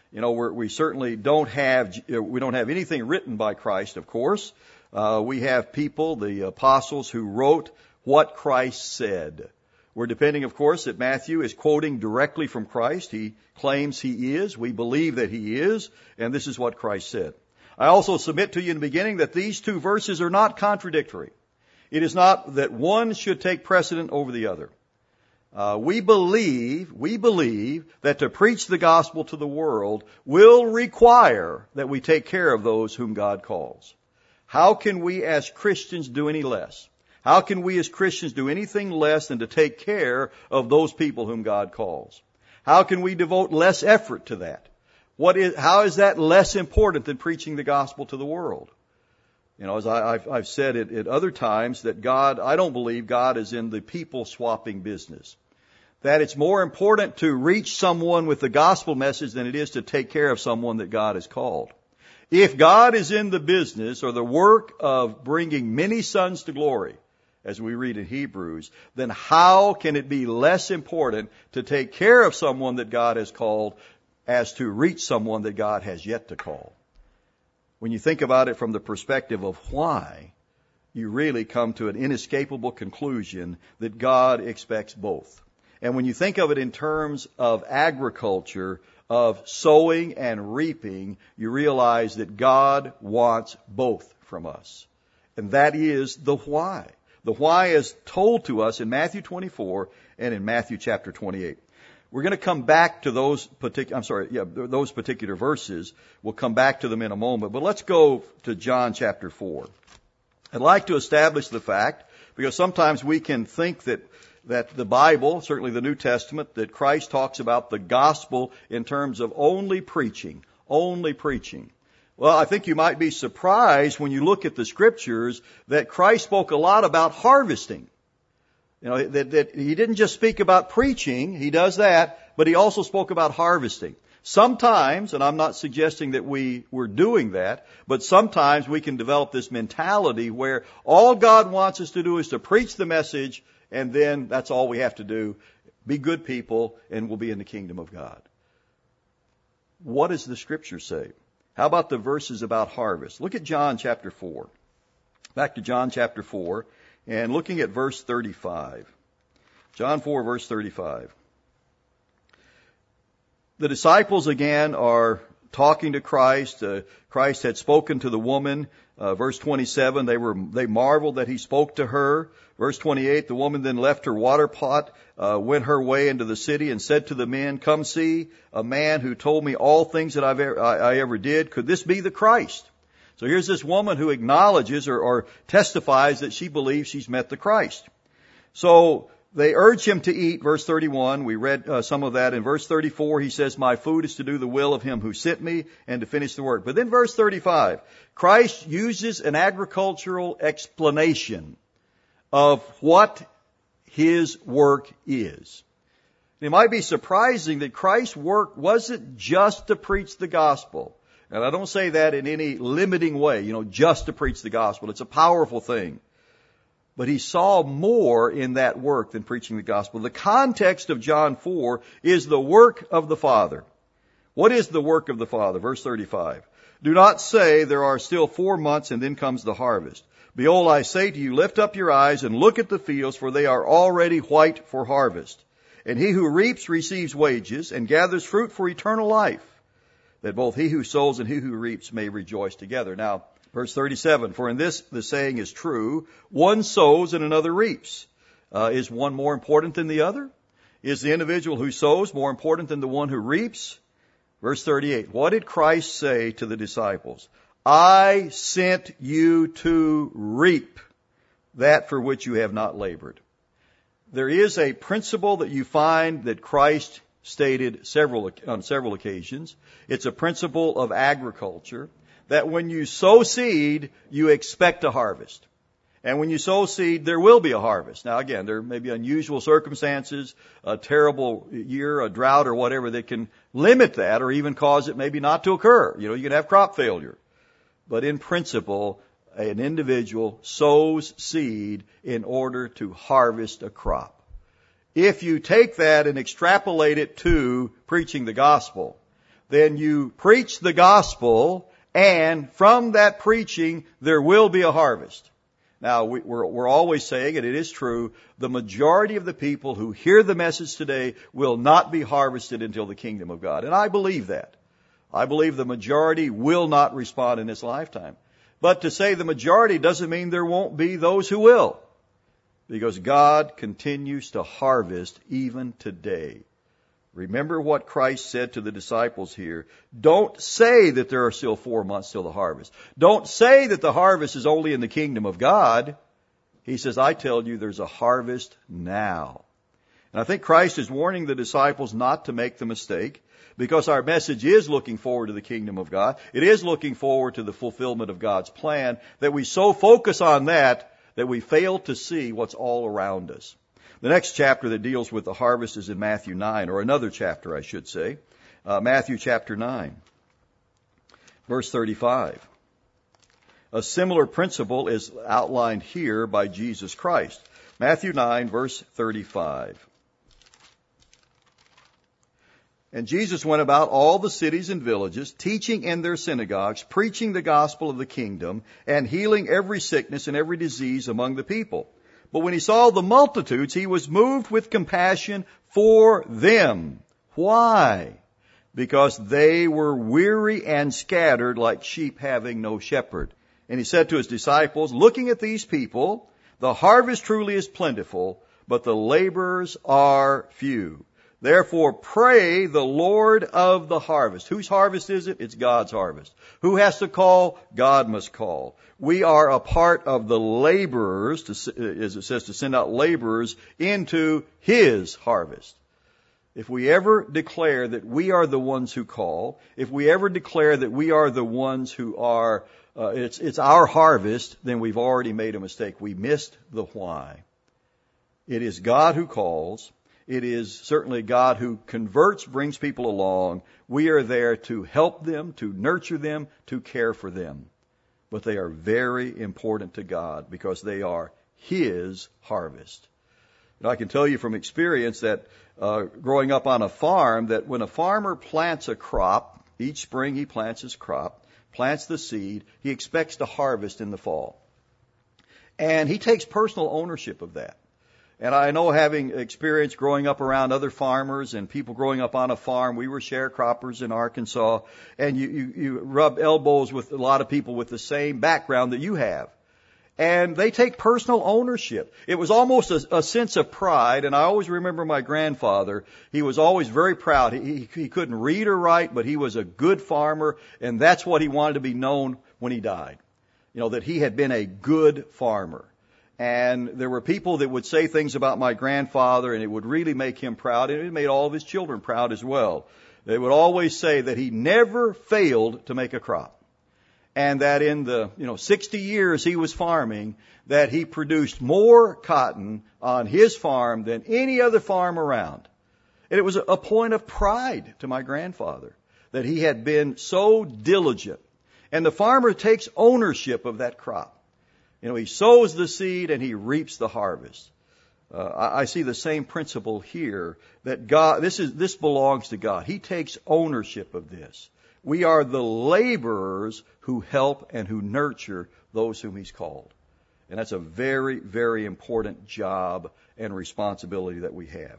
We certainly don't have anything written by Christ, of course. We have people, the apostles, who wrote what Christ said. We're depending, of course, that Matthew is quoting directly from Christ. He claims he is. We believe that he is. And this is what Christ said. I also submit to you in the beginning that these two verses are not contradictory. It is not that one should take precedent over the other. We believe that to preach the gospel to the world will require that we take care of those whom God calls. How can we as Christians do any less? How can we as Christians do anything less than to take care of those people whom God calls? How can we devote less effort to that? How is that less important than preaching the gospel to the world? As I've said it at other times, that I don't believe God is in the people swapping business. That it's more important to reach someone with the gospel message than it is to take care of someone that God has called. If God is in the business or the work of bringing many sons to glory, as we read in Hebrews, then how can it be less important to take care of someone that God has called as to reach someone that God has yet to call? When you think about it from the perspective of why, you really come to an inescapable conclusion that God expects both. And when you think of it in terms of agriculture, of sowing and reaping, you realize that God wants both from us. And that is the why. The why is told to us in Matthew 24 and in Matthew chapter 28. We're going to come back to those particular verses. We'll come back to them in a moment. But let's go to John chapter 4. I'd like to establish the fact, because sometimes we can think that the Bible, certainly the New Testament, that Christ talks about the gospel in terms of only preaching. Only preaching. Well, I think you might be surprised when you look at the Scriptures that Christ spoke a lot about harvesting. You know, that He didn't just speak about preaching, He does that, but He also spoke about harvesting. Sometimes, and I'm not suggesting that we're doing that, but sometimes we can develop this mentality where all God wants us to do is to preach the message, and then that's all we have to do. Be good people, and we'll be in the kingdom of God. What does the Scripture say? How about the verses about harvest? Look at John chapter 4. Back to John chapter 4, and looking at verse 35. John 4, verse 35. The disciples again are talking to Christ. Christ had spoken to the woman. Verse 27, they marveled that He spoke to her. Verse 28, the woman then left her water pot, went her way into the city and said to the men, "Come see a man who told me all things that I ever did. Could this be the Christ?" So here's this woman who acknowledges or testifies that she believes she's met the Christ. So they urge Him to eat, verse 31. We read some of that. In verse 34, He says, "My food is to do the will of Him who sent me and to finish the work." But then verse 35, Christ uses an agricultural explanation of what His work is. It might be surprising that Christ's work wasn't just to preach the gospel. And I don't say that in any limiting way, just to preach the gospel. It's a powerful thing. But He saw more in that work than preaching the gospel. The context of John 4 is the work of the Father. What is the work of the Father? Verse 35. "Do not say there are still 4 months and then comes the harvest. Behold, I say to you, lift up your eyes and look at the fields, for they are already white for harvest. And he who reaps receives wages and gathers fruit for eternal life, that both he who sows and he who reaps may rejoice together." Now, verse 37, "For in this the saying is true, one sows and another reaps." Is one more important than the other? Is the individual who sows more important than the one who reaps? Verse 38, what did Christ say to the disciples? "I sent you to reap that for which you have not labored." There is a principle that you find that Christ stated on several occasions. It's a principle of agriculture, that when you sow seed, you expect a harvest. And when you sow seed, there will be a harvest. Now again, there may be unusual circumstances, a terrible year, a drought or whatever that can limit that or even cause it maybe not to occur. You can have crop failure. But in principle, an individual sows seed in order to harvest a crop. If you take that and extrapolate it to preaching the gospel, then you preach the gospel, and from that preaching, there will be a harvest. Now, we're always saying, and it is true, the majority of the people who hear the message today will not be harvested until the kingdom of God. And I believe that. I believe the majority will not respond in this lifetime. But to say the majority doesn't mean there won't be those who will, because God continues to harvest even today. Remember what Christ said to the disciples here. Don't say that there are still 4 months till the harvest. Don't say that the harvest is only in the kingdom of God. He says, I tell you, there's a harvest now. And I think Christ is warning the disciples not to make the mistake, because our message is looking forward to the kingdom of God. It is looking forward to the fulfillment of God's plan, that we so focus on that we fail to see what's all around us. The next chapter that deals with the harvest is in Matthew 9, or another chapter, I should say. Matthew chapter 9, verse 35. A similar principle is outlined here by Jesus Christ. Matthew 9, verse 35. "And Jesus went about all the cities and villages, teaching in their synagogues, preaching the gospel of the kingdom, and healing every sickness and every disease among the people. But when he saw the multitudes, he was moved with compassion for them." Why? "Because they were weary and scattered like sheep having no shepherd. And he said to his disciples, looking at these people, the harvest truly is plentiful, but the laborers are few. Therefore pray the Lord of the harvest. Whose harvest is it? It's God's harvest. Who has to call? God must call. We are a part of the laborers, as it says, to send out laborers into His harvest. If we ever declare that we are the ones who call, if we ever declare that we are the ones who are, it's our harvest, then we've already made a mistake. We missed the why. It is God who calls. It is certainly God who converts, brings people along. We are there to help them, to nurture them, to care for them. But they are very important to God because they are His harvest. And I can tell you from experience that growing up on a farm, that when a farmer plants a crop, each spring he plants his crop, plants the seed, he expects to harvest in the fall. And he takes personal ownership of that. And I know, having experience growing up around other farmers and people growing up on a farm, we were sharecroppers in Arkansas, and you rub elbows with a lot of people with the same background that you have. And they take personal ownership. It was almost a sense of pride, and I always remember my grandfather. He was always very proud. He couldn't read or write, but he was a good farmer, and that's what he wanted to be known when he died. You know, that he had been a good farmer. And there were people that would say things about my grandfather, and it would really make him proud, and it made all of his children proud as well. They would always say that he never failed to make a crop. And that in the 60 years he was farming, that he produced more cotton on his farm than any other farm around. And it was a point of pride to my grandfather that he had been so diligent. And the farmer takes ownership of that crop. You know, he sows the seed and he reaps the harvest. I see the same principle here, that God, this belongs to God. He takes ownership of this. We are the laborers who help and who nurture those whom He's called. And that's a very, very important job and responsibility that we have.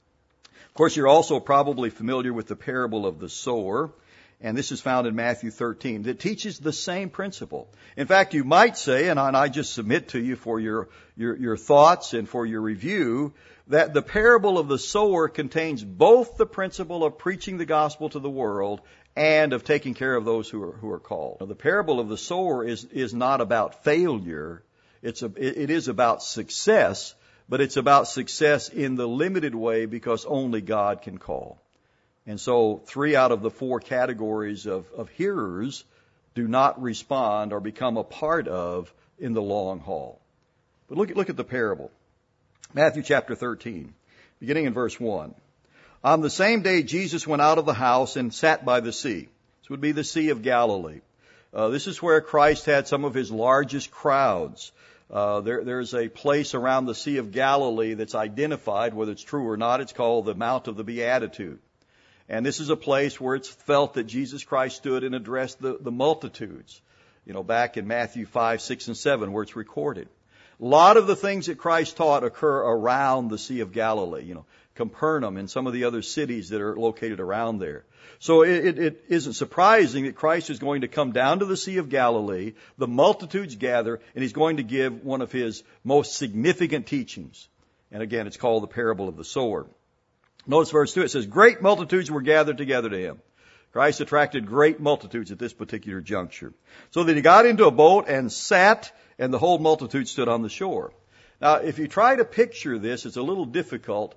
Of course, you're also probably familiar with the parable of the sower. And this is found in Matthew 13. That teaches the same principle. In fact, you might say, and I just submit to you for your thoughts and for your review, that the parable of the sower contains both the principle of preaching the gospel to the world and of taking care of those who are called. Now, the parable of the sower is not about failure. It is about success, but it's about success in the limited way because only God can call. And so 3 out of the 4 categories of hearers do not respond or become a part of in the long haul. But look at the parable. Matthew chapter 13, beginning in verse 1. On the same day, Jesus went out of the house and sat by the sea. This would be the Sea of Galilee. This is where Christ had some of His largest crowds. There's a place around the Sea of Galilee that's identified, whether it's true or not. It's called the Mount of the Beatitude. And this is a place where it's felt that Jesus Christ stood and addressed the multitudes. You know, back in Matthew 5, 6, and 7, where it's recorded. A lot of the things that Christ taught occur around the Sea of Galilee. You know, Capernaum and some of the other cities that are located around there. So it isn't surprising that Christ is going to come down to the Sea of Galilee, the multitudes gather, and He's going to give one of His most significant teachings. And again, it's called the parable of the sower. Notice verse 2, it says, great multitudes were gathered together to Him. Christ attracted great multitudes at this particular juncture. So that He got into a boat and sat, and the whole multitude stood on the shore. Now, if you try to picture this, it's a little difficult.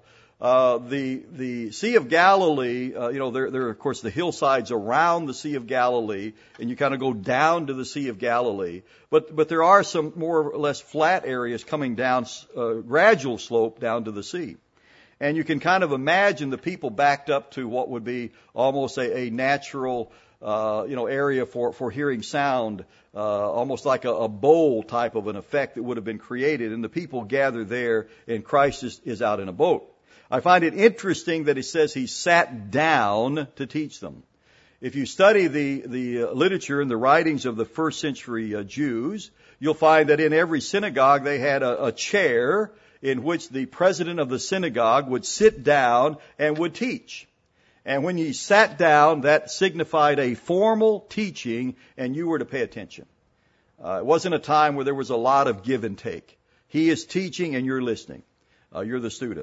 The Sea of Galilee, there are, of course, the hillsides around the Sea of Galilee, and you kind of go down to the Sea of Galilee. But there are some more or less flat areas coming down, gradual slope down to the sea. And you can kind of imagine the people backed up to what would be almost a natural, area for hearing sound, almost like a bowl type of an effect that would have been created. And the people gather there, and Christ is out in a boat. I find it interesting that it says He sat down to teach them. If you study the literature and the writings of the first century Jews, you'll find that in every synagogue they had a chair in which the president of the synagogue would sit down and would teach. And when he sat down, that signified a formal teaching, and you were to pay attention. It wasn't a time where there was a lot of give and take. He is teaching and you're listening. You're the students.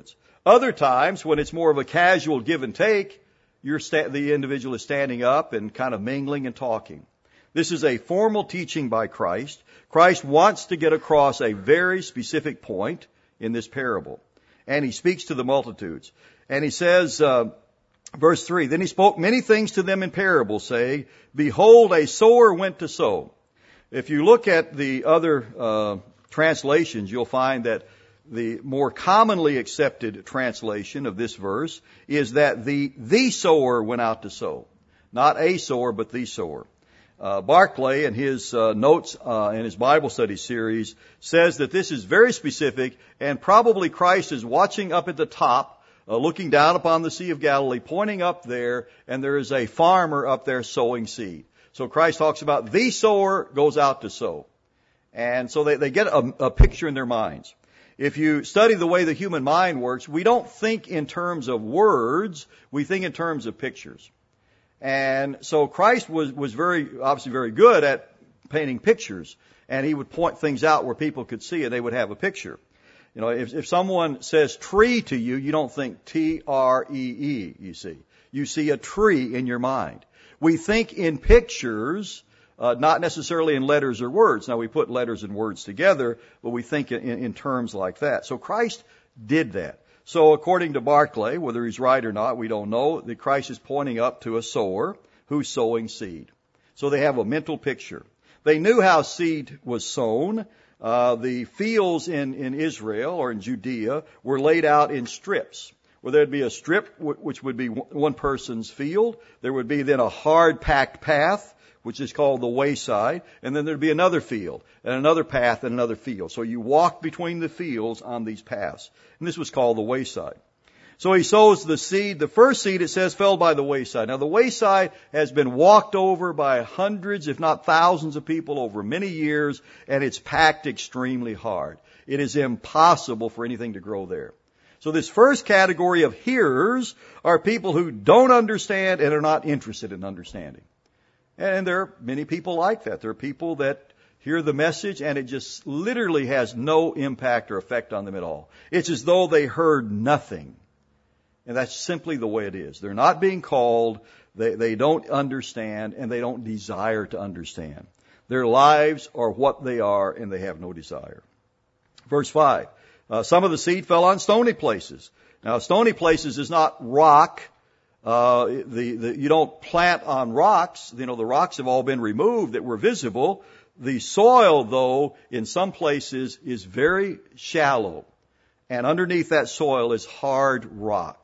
Other times, when it's more of a casual give and take, the individual is standing up and kind of mingling and talking. This is a formal teaching by Christ. Christ wants to get across a very specific point in this parable. And he speaks to the multitudes. And he says, verse 3, then he spoke many things to them in parables, saying, behold, a sower went to sow. If you look at the other translations, you'll find that the more commonly accepted translation of this verse is that the sower went out to sow. Not a sower, but the sower. Barclay, in his notes in his Bible study series, says that this is very specific, and probably Christ is watching up at the top, looking down upon the Sea of Galilee, pointing up there, and there is a farmer up there sowing seed. So Christ talks about the sower goes out to sow. And so they get a picture in their minds. If you study the way the human mind works, we don't think in terms of words, we think in terms of pictures. And so Christ was obviously very good at painting pictures, and he would point things out where people could see it, they would have a picture. You know, if someone says tree to you, you don't think T-R-E-E, you see. You see a tree in your mind. We think in pictures, not necessarily in letters or words. Now, we put letters and words together, but we think in terms like that. So Christ did that. So according to Barclay, whether he's right or not, we don't know, that Christ is pointing up to a sower who's sowing seed. So they have a mental picture. They knew how seed was sown. The fields in Israel or in Judea were laid out in strips, where there'd be a strip which would be one person's field. There would be then a hard packed path, which is called the wayside, and then there'd be another field, and another path, and another field. So you walk between the fields on these paths. And this was called the wayside. So he sows the seed. The first seed, it says, fell by the wayside. Now the wayside has been walked over by hundreds, if not thousands of people over many years, and it's packed extremely hard. It is impossible for anything to grow there. So this first category of hearers are people who don't understand and are not interested in understanding. And there are many people like that. There are people that hear the message and it just literally has no impact or effect on them at all. It's as though they heard nothing. And that's simply the way it is. They're not being called, they don't understand, and they don't desire to understand. Their lives are what they are, and they have no desire. Verse 5, some of the seed fell on stony places. Now, stony places is not rock. You don't plant on rocks. You know, the rocks have all been removed that were visible. The soil, though, in some places is very shallow. And underneath that soil is hard rock.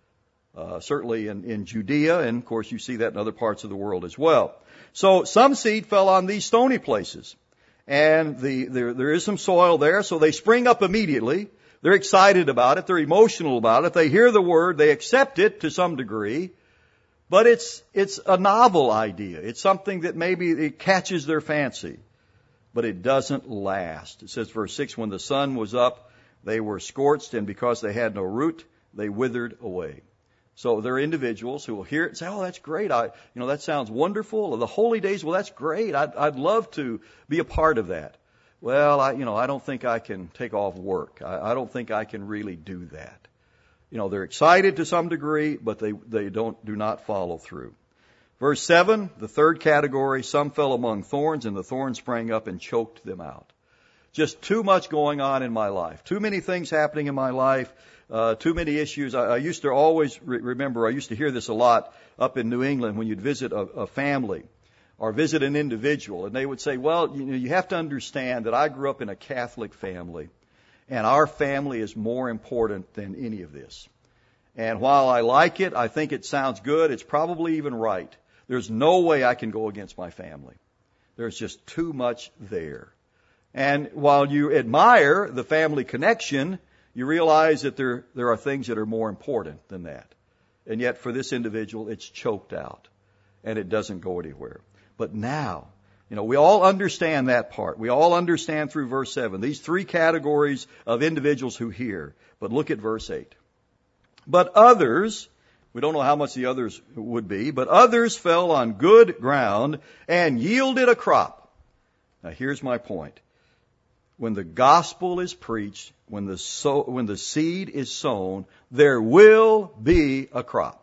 Certainly in Judea, and of course you see that in other parts of the world as well. So some seed fell on these stony places. And there is some soil there, so they spring up immediately. They're excited about it. They're emotional about it. They hear the word. They accept it to some degree. But it's a novel idea. It's something that maybe it catches their fancy. But it doesn't last. It says, verse 6, when the sun was up, they were scorched, and because they had no root, they withered away. So there are individuals who will hear it and say, oh, that's great. That sounds wonderful. The holy days, well, that's great. I'd love to be a part of that. Well, I don't think I can take off work. I don't think I can really do that. They're excited to some degree, but they do not follow through. Verse 7, the third category, some fell among thorns, and the thorns sprang up and choked them out. Just too much going on in my life. Too many things happening in my life. Too many issues. I used to always remember, I used to hear this a lot up in New England when you'd visit a family or visit an individual, and they would say, well, you have to understand that I grew up in a Catholic family, and our family is more important than any of this. And while I like it, I think it sounds good, it's probably even right. There's no way I can go against my family. There's just too much there. And while you admire the family connection, you realize that there are things that are more important than that. And yet for this individual, it's choked out. And it doesn't go anywhere. But now, we all understand that part. We all understand through verse 7. These three categories of individuals who hear. But look at verse 8. But others, we don't know how much the others would be, but others fell on good ground and yielded a crop. Now here's my point. when the gospel is preached, when the seed is sown, there will be a crop.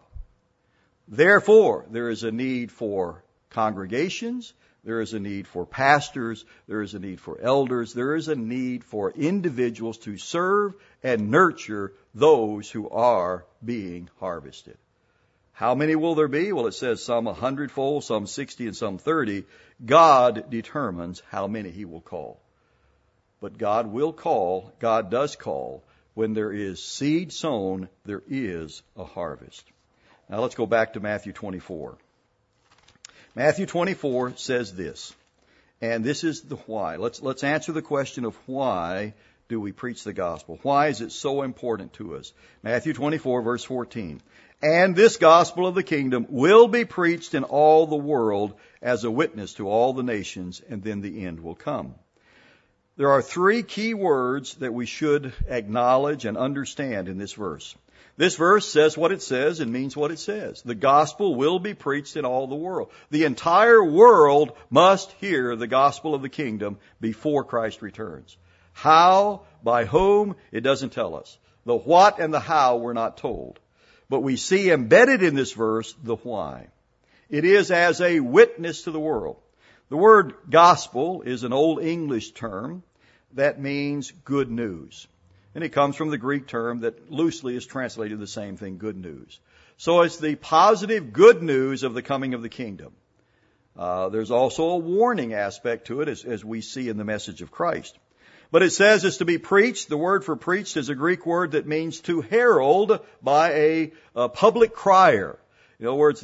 Therefore, there is a need for congregations, there is a need for pastors, there is a need for elders, there is a need for individuals to serve and nurture those who are being harvested. How many will there be? Well, it says some 100-fold, some 60, and some 30. God determines how many He will call. But God will call, God does call. When there is seed sown, there is a harvest. Now let's go back to Matthew 24. Matthew 24 says this, and this is the why. Let's answer the question of why do we preach the gospel? Why is it so important to us? Matthew 24, verse 14. And this gospel of the kingdom will be preached in all the world as a witness to all the nations, and then the end will come. There are three key words that we should acknowledge and understand in this verse. This verse says what it says and means what it says. The gospel will be preached in all the world. The entire world must hear the gospel of the kingdom before Christ returns. How, by whom, it doesn't tell us. The what and the how we're not told. But we see embedded in this verse the why. It is as a witness to the world. The word gospel is an Old English term that means good news. And it comes from the Greek term that loosely is translated the same thing, good news. So it's the positive good news of the coming of the kingdom. There's also a warning aspect to it as we see in the message of Christ. But it says it's to be preached. The word for preached is a Greek word that means to herald by a public crier. In other words,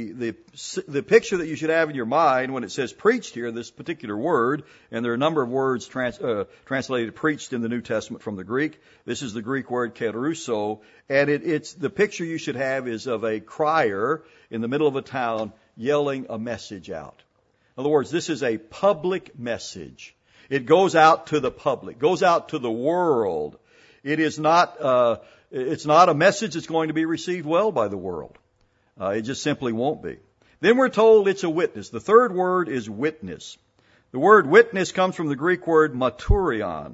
the picture that you should have in your mind when it says preached here, this particular word, and there are a number of words translated preached in the New Testament from the Greek. This is the Greek word kerusso, and it's the picture you should have is of a crier in the middle of a town yelling a message out. In other words, this is a public message. It goes out to the public, goes out to the world. It's not a message that's going to be received well by the world. It just simply won't be. Then we're told it's a witness. The third word is witness. The word witness comes from the Greek word maturion,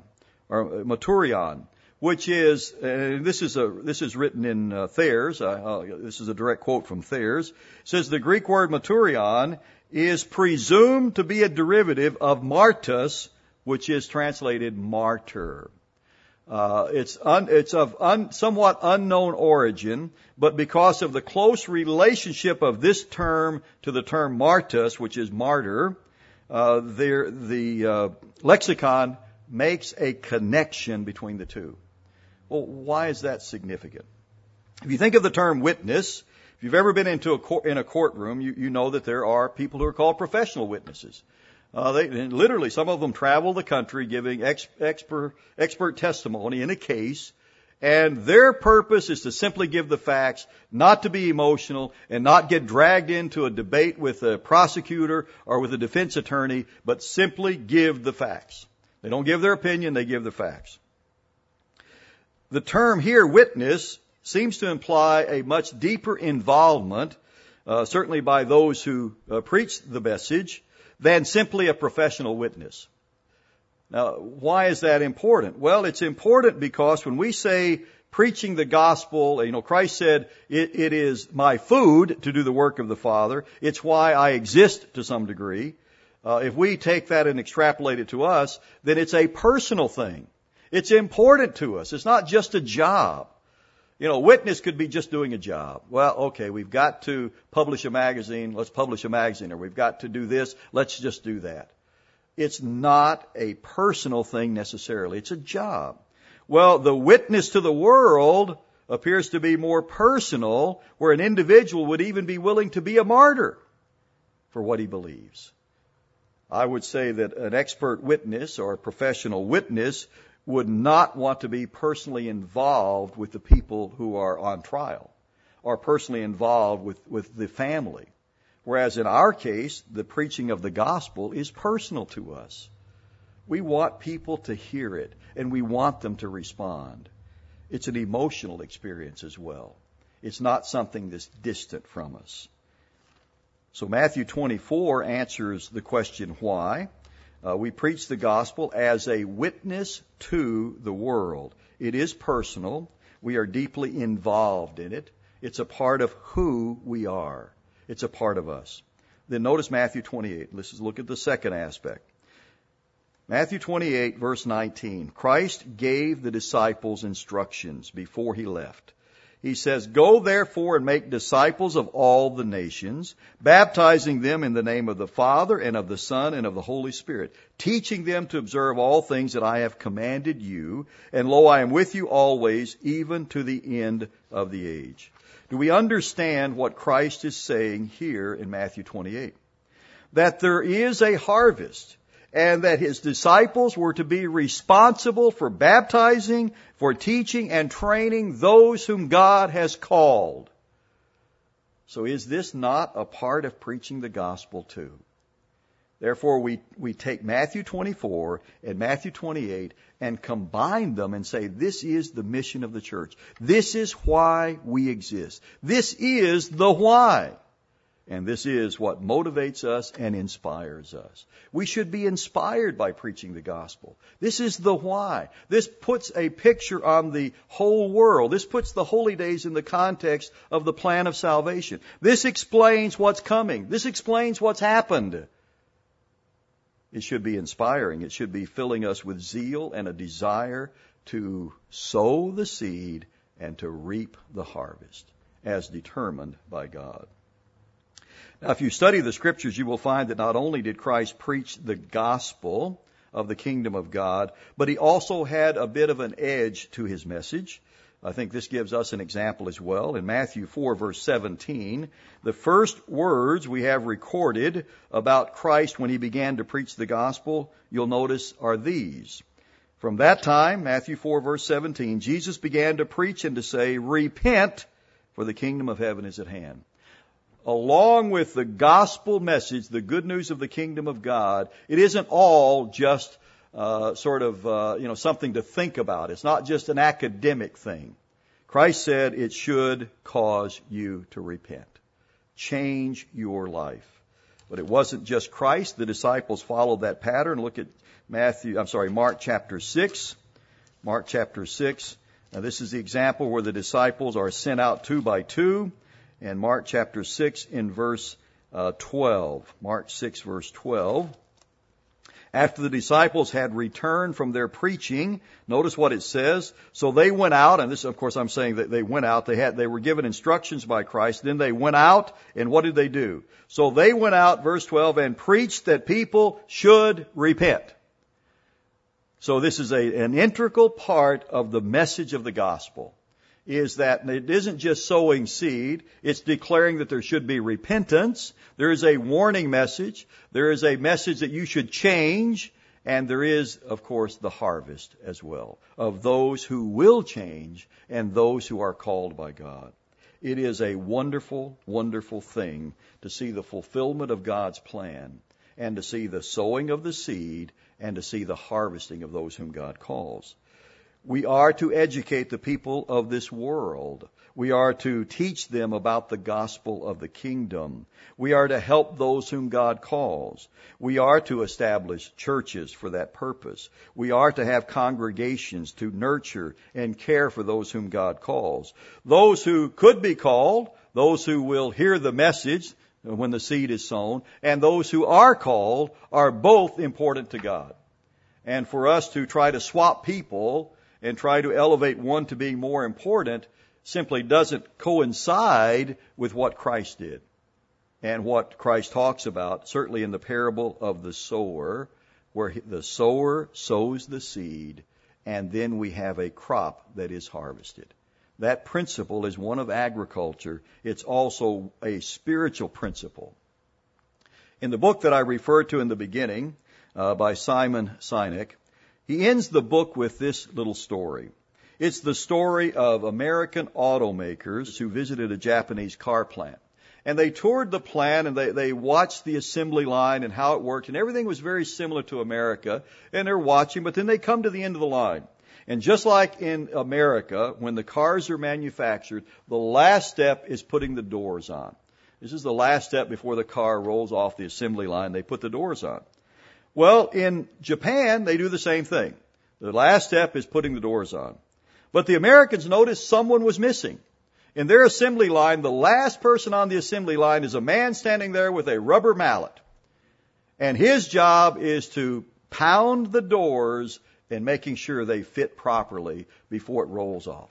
which is, this is written in Thayer's. This is a direct quote from Thayer's. It says the Greek word maturion is presumed to be a derivative of martus, which is translated martyr. It's of somewhat unknown origin, but because of the close relationship of this term to the term martus, which is martyr, the lexicon makes a connection between the two. Well, why is that significant? If you think of the term witness, if you've ever been in a courtroom, you know that there are people who are called professional witnesses. Literally, some of them travel the country giving expert testimony in a case, and their purpose is to simply give the facts, not to be emotional, and not get dragged into a debate with a prosecutor or with a defense attorney, but simply give the facts. They don't give their opinion, they give the facts. The term here, witness, seems to imply a much deeper involvement, certainly by those who preach the message, than simply a professional witness. Now, why is that important? Well, it's important because when we say preaching the gospel, Christ said, it is my food to do the work of the Father. It's why I exist to some degree. If we take that and extrapolate it to us, then it's a personal thing. It's important to us. It's not just a job. Witness could be just doing a job. Well, okay, we've got to publish a magazine, let's publish a magazine. Or we've got to do this, let's just do that. It's not a personal thing necessarily. It's a job. Well, the witness to the world appears to be more personal, where an individual would even be willing to be a martyr for what he believes. I would say that an expert witness or a professional witness would not want to be personally involved with the people who are on trial or personally involved with the family. Whereas in our case, the preaching of the gospel is personal to us. We want people to hear it, and we want them to respond. It's an emotional experience as well. It's not something that's distant from us. So Matthew 24 answers the question why. We preach the gospel as a witness to the world. It is personal. We are deeply involved in it. It's a part of who we are. It's a part of us. Then notice Matthew 28. Let's look at the second aspect. Matthew 28, verse 19. Christ gave the disciples instructions before he left. He says, "Go therefore and make disciples of all the nations, baptizing them in the name of the Father and of the Son and of the Holy Spirit, teaching them to observe all things that I have commanded you. And lo, I am with you always, even to the end of the age." Do we understand what Christ is saying here in Matthew 28? That there is a harvest, and that his disciples were to be responsible for baptizing, for teaching and training those whom God has called. So is this not a part of preaching the gospel too? Therefore, we take Matthew 24 and Matthew 28 and combine them and say, this is the mission of the church. This is why we exist. This is the why. And this is what motivates us and inspires us. We should be inspired by preaching the gospel. This is the why. This puts a picture on the whole world. This puts the holy days in the context of the plan of salvation. This explains what's coming. This explains what's happened. It should be inspiring. It should be filling us with zeal and a desire to sow the seed and to reap the harvest as determined by God. Now, if you study the Scriptures, you will find that not only did Christ preach the gospel of the kingdom of God, but he also had a bit of an edge to his message. I think this gives us an example as well. In Matthew 4, verse 17, the first words we have recorded about Christ when he began to preach the gospel, you'll notice, are these. From that time, Matthew 4, verse 17, Jesus began to preach and to say, "Repent, for the kingdom of heaven is at hand." Along with the gospel message, the good news of the kingdom of God, it isn't all just something to think about. It's not just an academic thing. Christ said it should cause you to repent. Change your life. But it wasn't just Christ. The disciples followed that pattern. Look at Mark chapter 6. Mark chapter 6. Now this is the example where the disciples are sent out two by two. And Mark chapter 6 in verse 12. Mark 6 verse 12. After the disciples had returned from their preaching, notice what it says. So they went out, and this, of course, I'm saying that they went out. They were given instructions by Christ. Then they went out, and what did they do? So they went out, verse 12, and preached that people should repent. So this is an integral part of the message of the gospel. Is that it isn't just sowing seed, it's declaring that there should be repentance. There is a warning message. There is a message that you should change. And there is, of course, the harvest as well of those who will change and those who are called by God. It is a wonderful, wonderful thing to see the fulfillment of God's plan and to see the sowing of the seed and to see the harvesting of those whom God calls. We are to educate the people of this world. We are to teach them about the gospel of the kingdom. We are to help those whom God calls. We are to establish churches for that purpose. We are to have congregations to nurture and care for those whom God calls. Those who could be called, those who will hear the message when the seed is sown, and those who are called are both important to God. And for us to try to swap people and try to elevate one to being more important simply doesn't coincide with what Christ did and what Christ talks about, certainly in the parable of the sower, where the sower sows the seed and then we have a crop that is harvested. That principle is one of agriculture. It's also a spiritual principle. In the book that I referred to in the beginning by Simon Sinek, he ends the book with this little story. It's the story of American automakers who visited a Japanese car plant. And they toured the plant and they watched the assembly line and how it worked. And everything was very similar to America. And they're watching, but then they come to the end of the line. And just like in America, when the cars are manufactured, the last step is putting the doors on. This is the last step before the car rolls off the assembly line. They put the doors on. Well, in Japan, they do the same thing. The last step is putting the doors on. But the Americans noticed someone was missing. In their assembly line, the last person on the assembly line is a man standing there with a rubber mallet. And his job is to pound the doors and making sure they fit properly before it rolls off.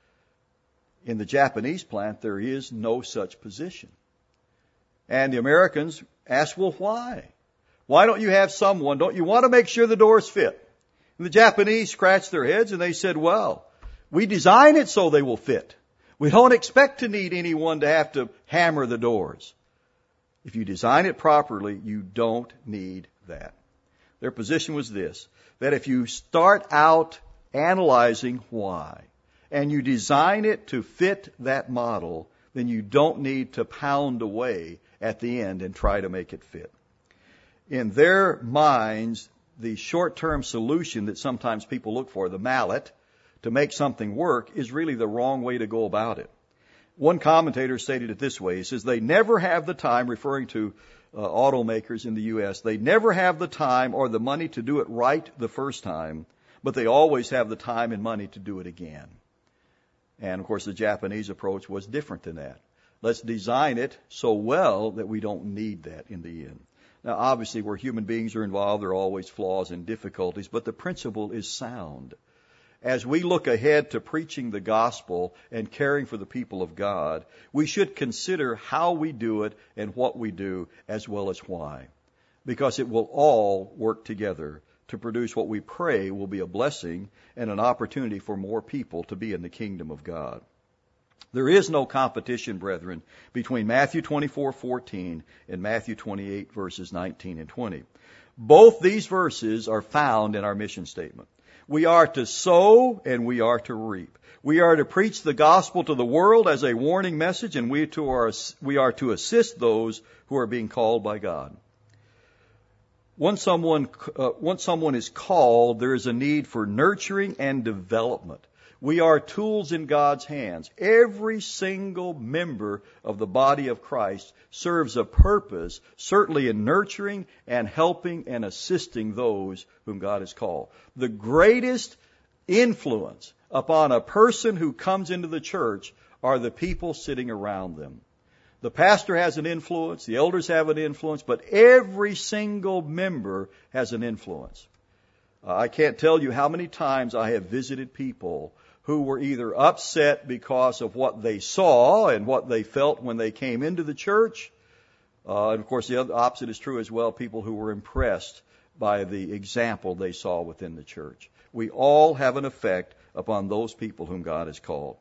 In the Japanese plant, there is no such position. And the Americans ask, well, why? Why don't you have someone? Don't you want to make sure the doors fit? And the Japanese scratched their heads and they said, well, we design it so they will fit. We don't expect to need anyone to have to hammer the doors. If you design it properly, you don't need that. Their position was this, that if you start out analyzing why, and you design it to fit that model, then you don't need to pound away at the end and try to make it fit. In their minds, the short-term solution that sometimes people look for, the mallet, to make something work, is really the wrong way to go about it. One commentator stated it this way. He says, they never have the time, referring to automakers in the U.S., they never have the time or the money to do it right the first time, but they always have the time and money to do it again. And, of course, the Japanese approach was different than that. Let's design it so well that we don't need that in the end. Now, obviously, where human beings are involved, there are always flaws and difficulties, but the principle is sound. As we look ahead to preaching the gospel and caring for the people of God, we should consider how we do it and what we do, as well as why. Because it will all work together to produce what we pray will be a blessing and an opportunity for more people to be in the kingdom of God. There is no competition, brethren, between Matthew 24:14 and Matthew 28, verses 19 and 20. Both these verses are found in our mission statement. We are to sow and we are to reap. We are to preach the gospel to the world as a warning message, and we are to assist those who are being called by God. Once someone is called, there is a need for nurturing and development. We are tools in God's hands. Every single member of the body of Christ serves a purpose, certainly in nurturing and helping and assisting those whom God has called. The greatest influence upon a person who comes into the church are the people sitting around them. The pastor has an influence, the elders have an influence, but every single member has an influence. I can't tell you how many times I have visited people who were either upset because of what they saw and what they felt when they came into the church. And of course, the opposite is true as well, people who were impressed by the example they saw within the church. We all have an effect upon those people whom God has called.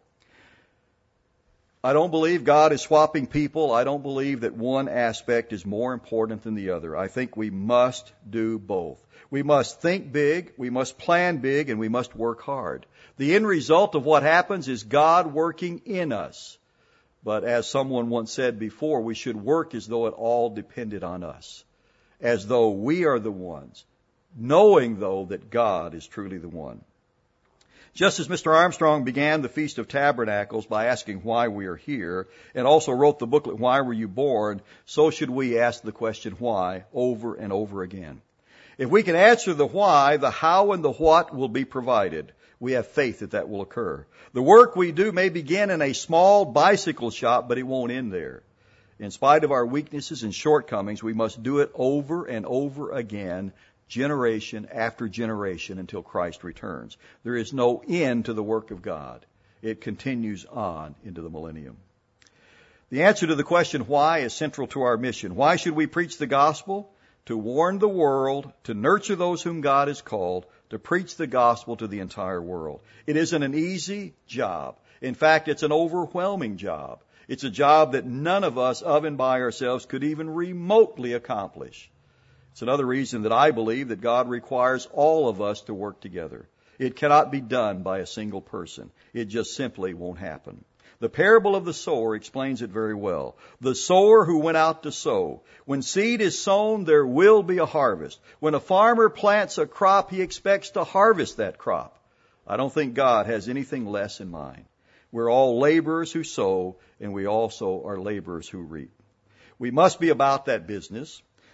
I don't believe God is swapping people. I don't believe that one aspect is more important than the other. I think we must do both. We must think big, we must plan big, and we must work hard. The end result of what happens is God working in us. But as someone once said before, we should work as though it all depended on us, as though we are the ones, knowing, though, that God is truly the one. Just as Mr. Armstrong began the Feast of Tabernacles by asking why we are here, and also wrote the booklet, Why Were You Born?, so should we ask the question why over and over again. If we can answer the why, the how and the what will be provided. We have faith that that will occur. The work we do may begin in a small bicycle shop, but it won't end there. In spite of our weaknesses and shortcomings, we must do it over and over again, generation after generation, until Christ returns. There is no end to the work of God. It continues on into the millennium. The answer to the question why is central to our mission. Why should we preach the gospel? To warn the world, to nurture those whom God has called, to preach the gospel to the entire world. It isn't an easy job. In fact, it's an overwhelming job. It's a job that none of us of and by ourselves could even remotely accomplish. It's another reason that I believe that God requires all of us to work together. It cannot be done by a single person. It just simply won't happen. The parable of the sower explains it very well. The sower who went out to sow. When seed is sown, there will be a harvest. When a farmer plants a crop, he expects to harvest that crop. I don't think God has anything less in mind. We're all laborers who sow, and we also are laborers who reap. We must be about that business.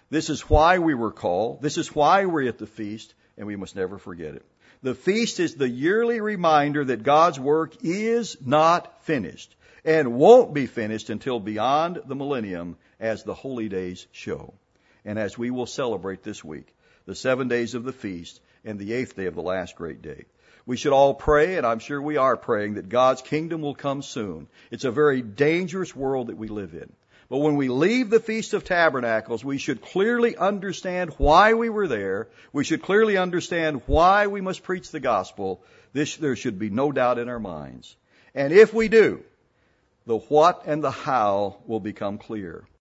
This is why we were called. This is why we're at the feast, and we must never forget it. The feast is the yearly reminder that God's work is not finished and won't be finished until beyond the millennium, as the holy days show. And as we will celebrate this week, the 7 days of the feast and the 8th day of the last great day. We should all pray, and I'm sure we are praying, that God's kingdom will come soon. It's a very dangerous world that we live in. But when we leave the Feast of Tabernacles, we should clearly understand why we were there. We should clearly understand why we must preach the gospel. There should be no doubt in our minds. And if we do, the what and the how will become clear.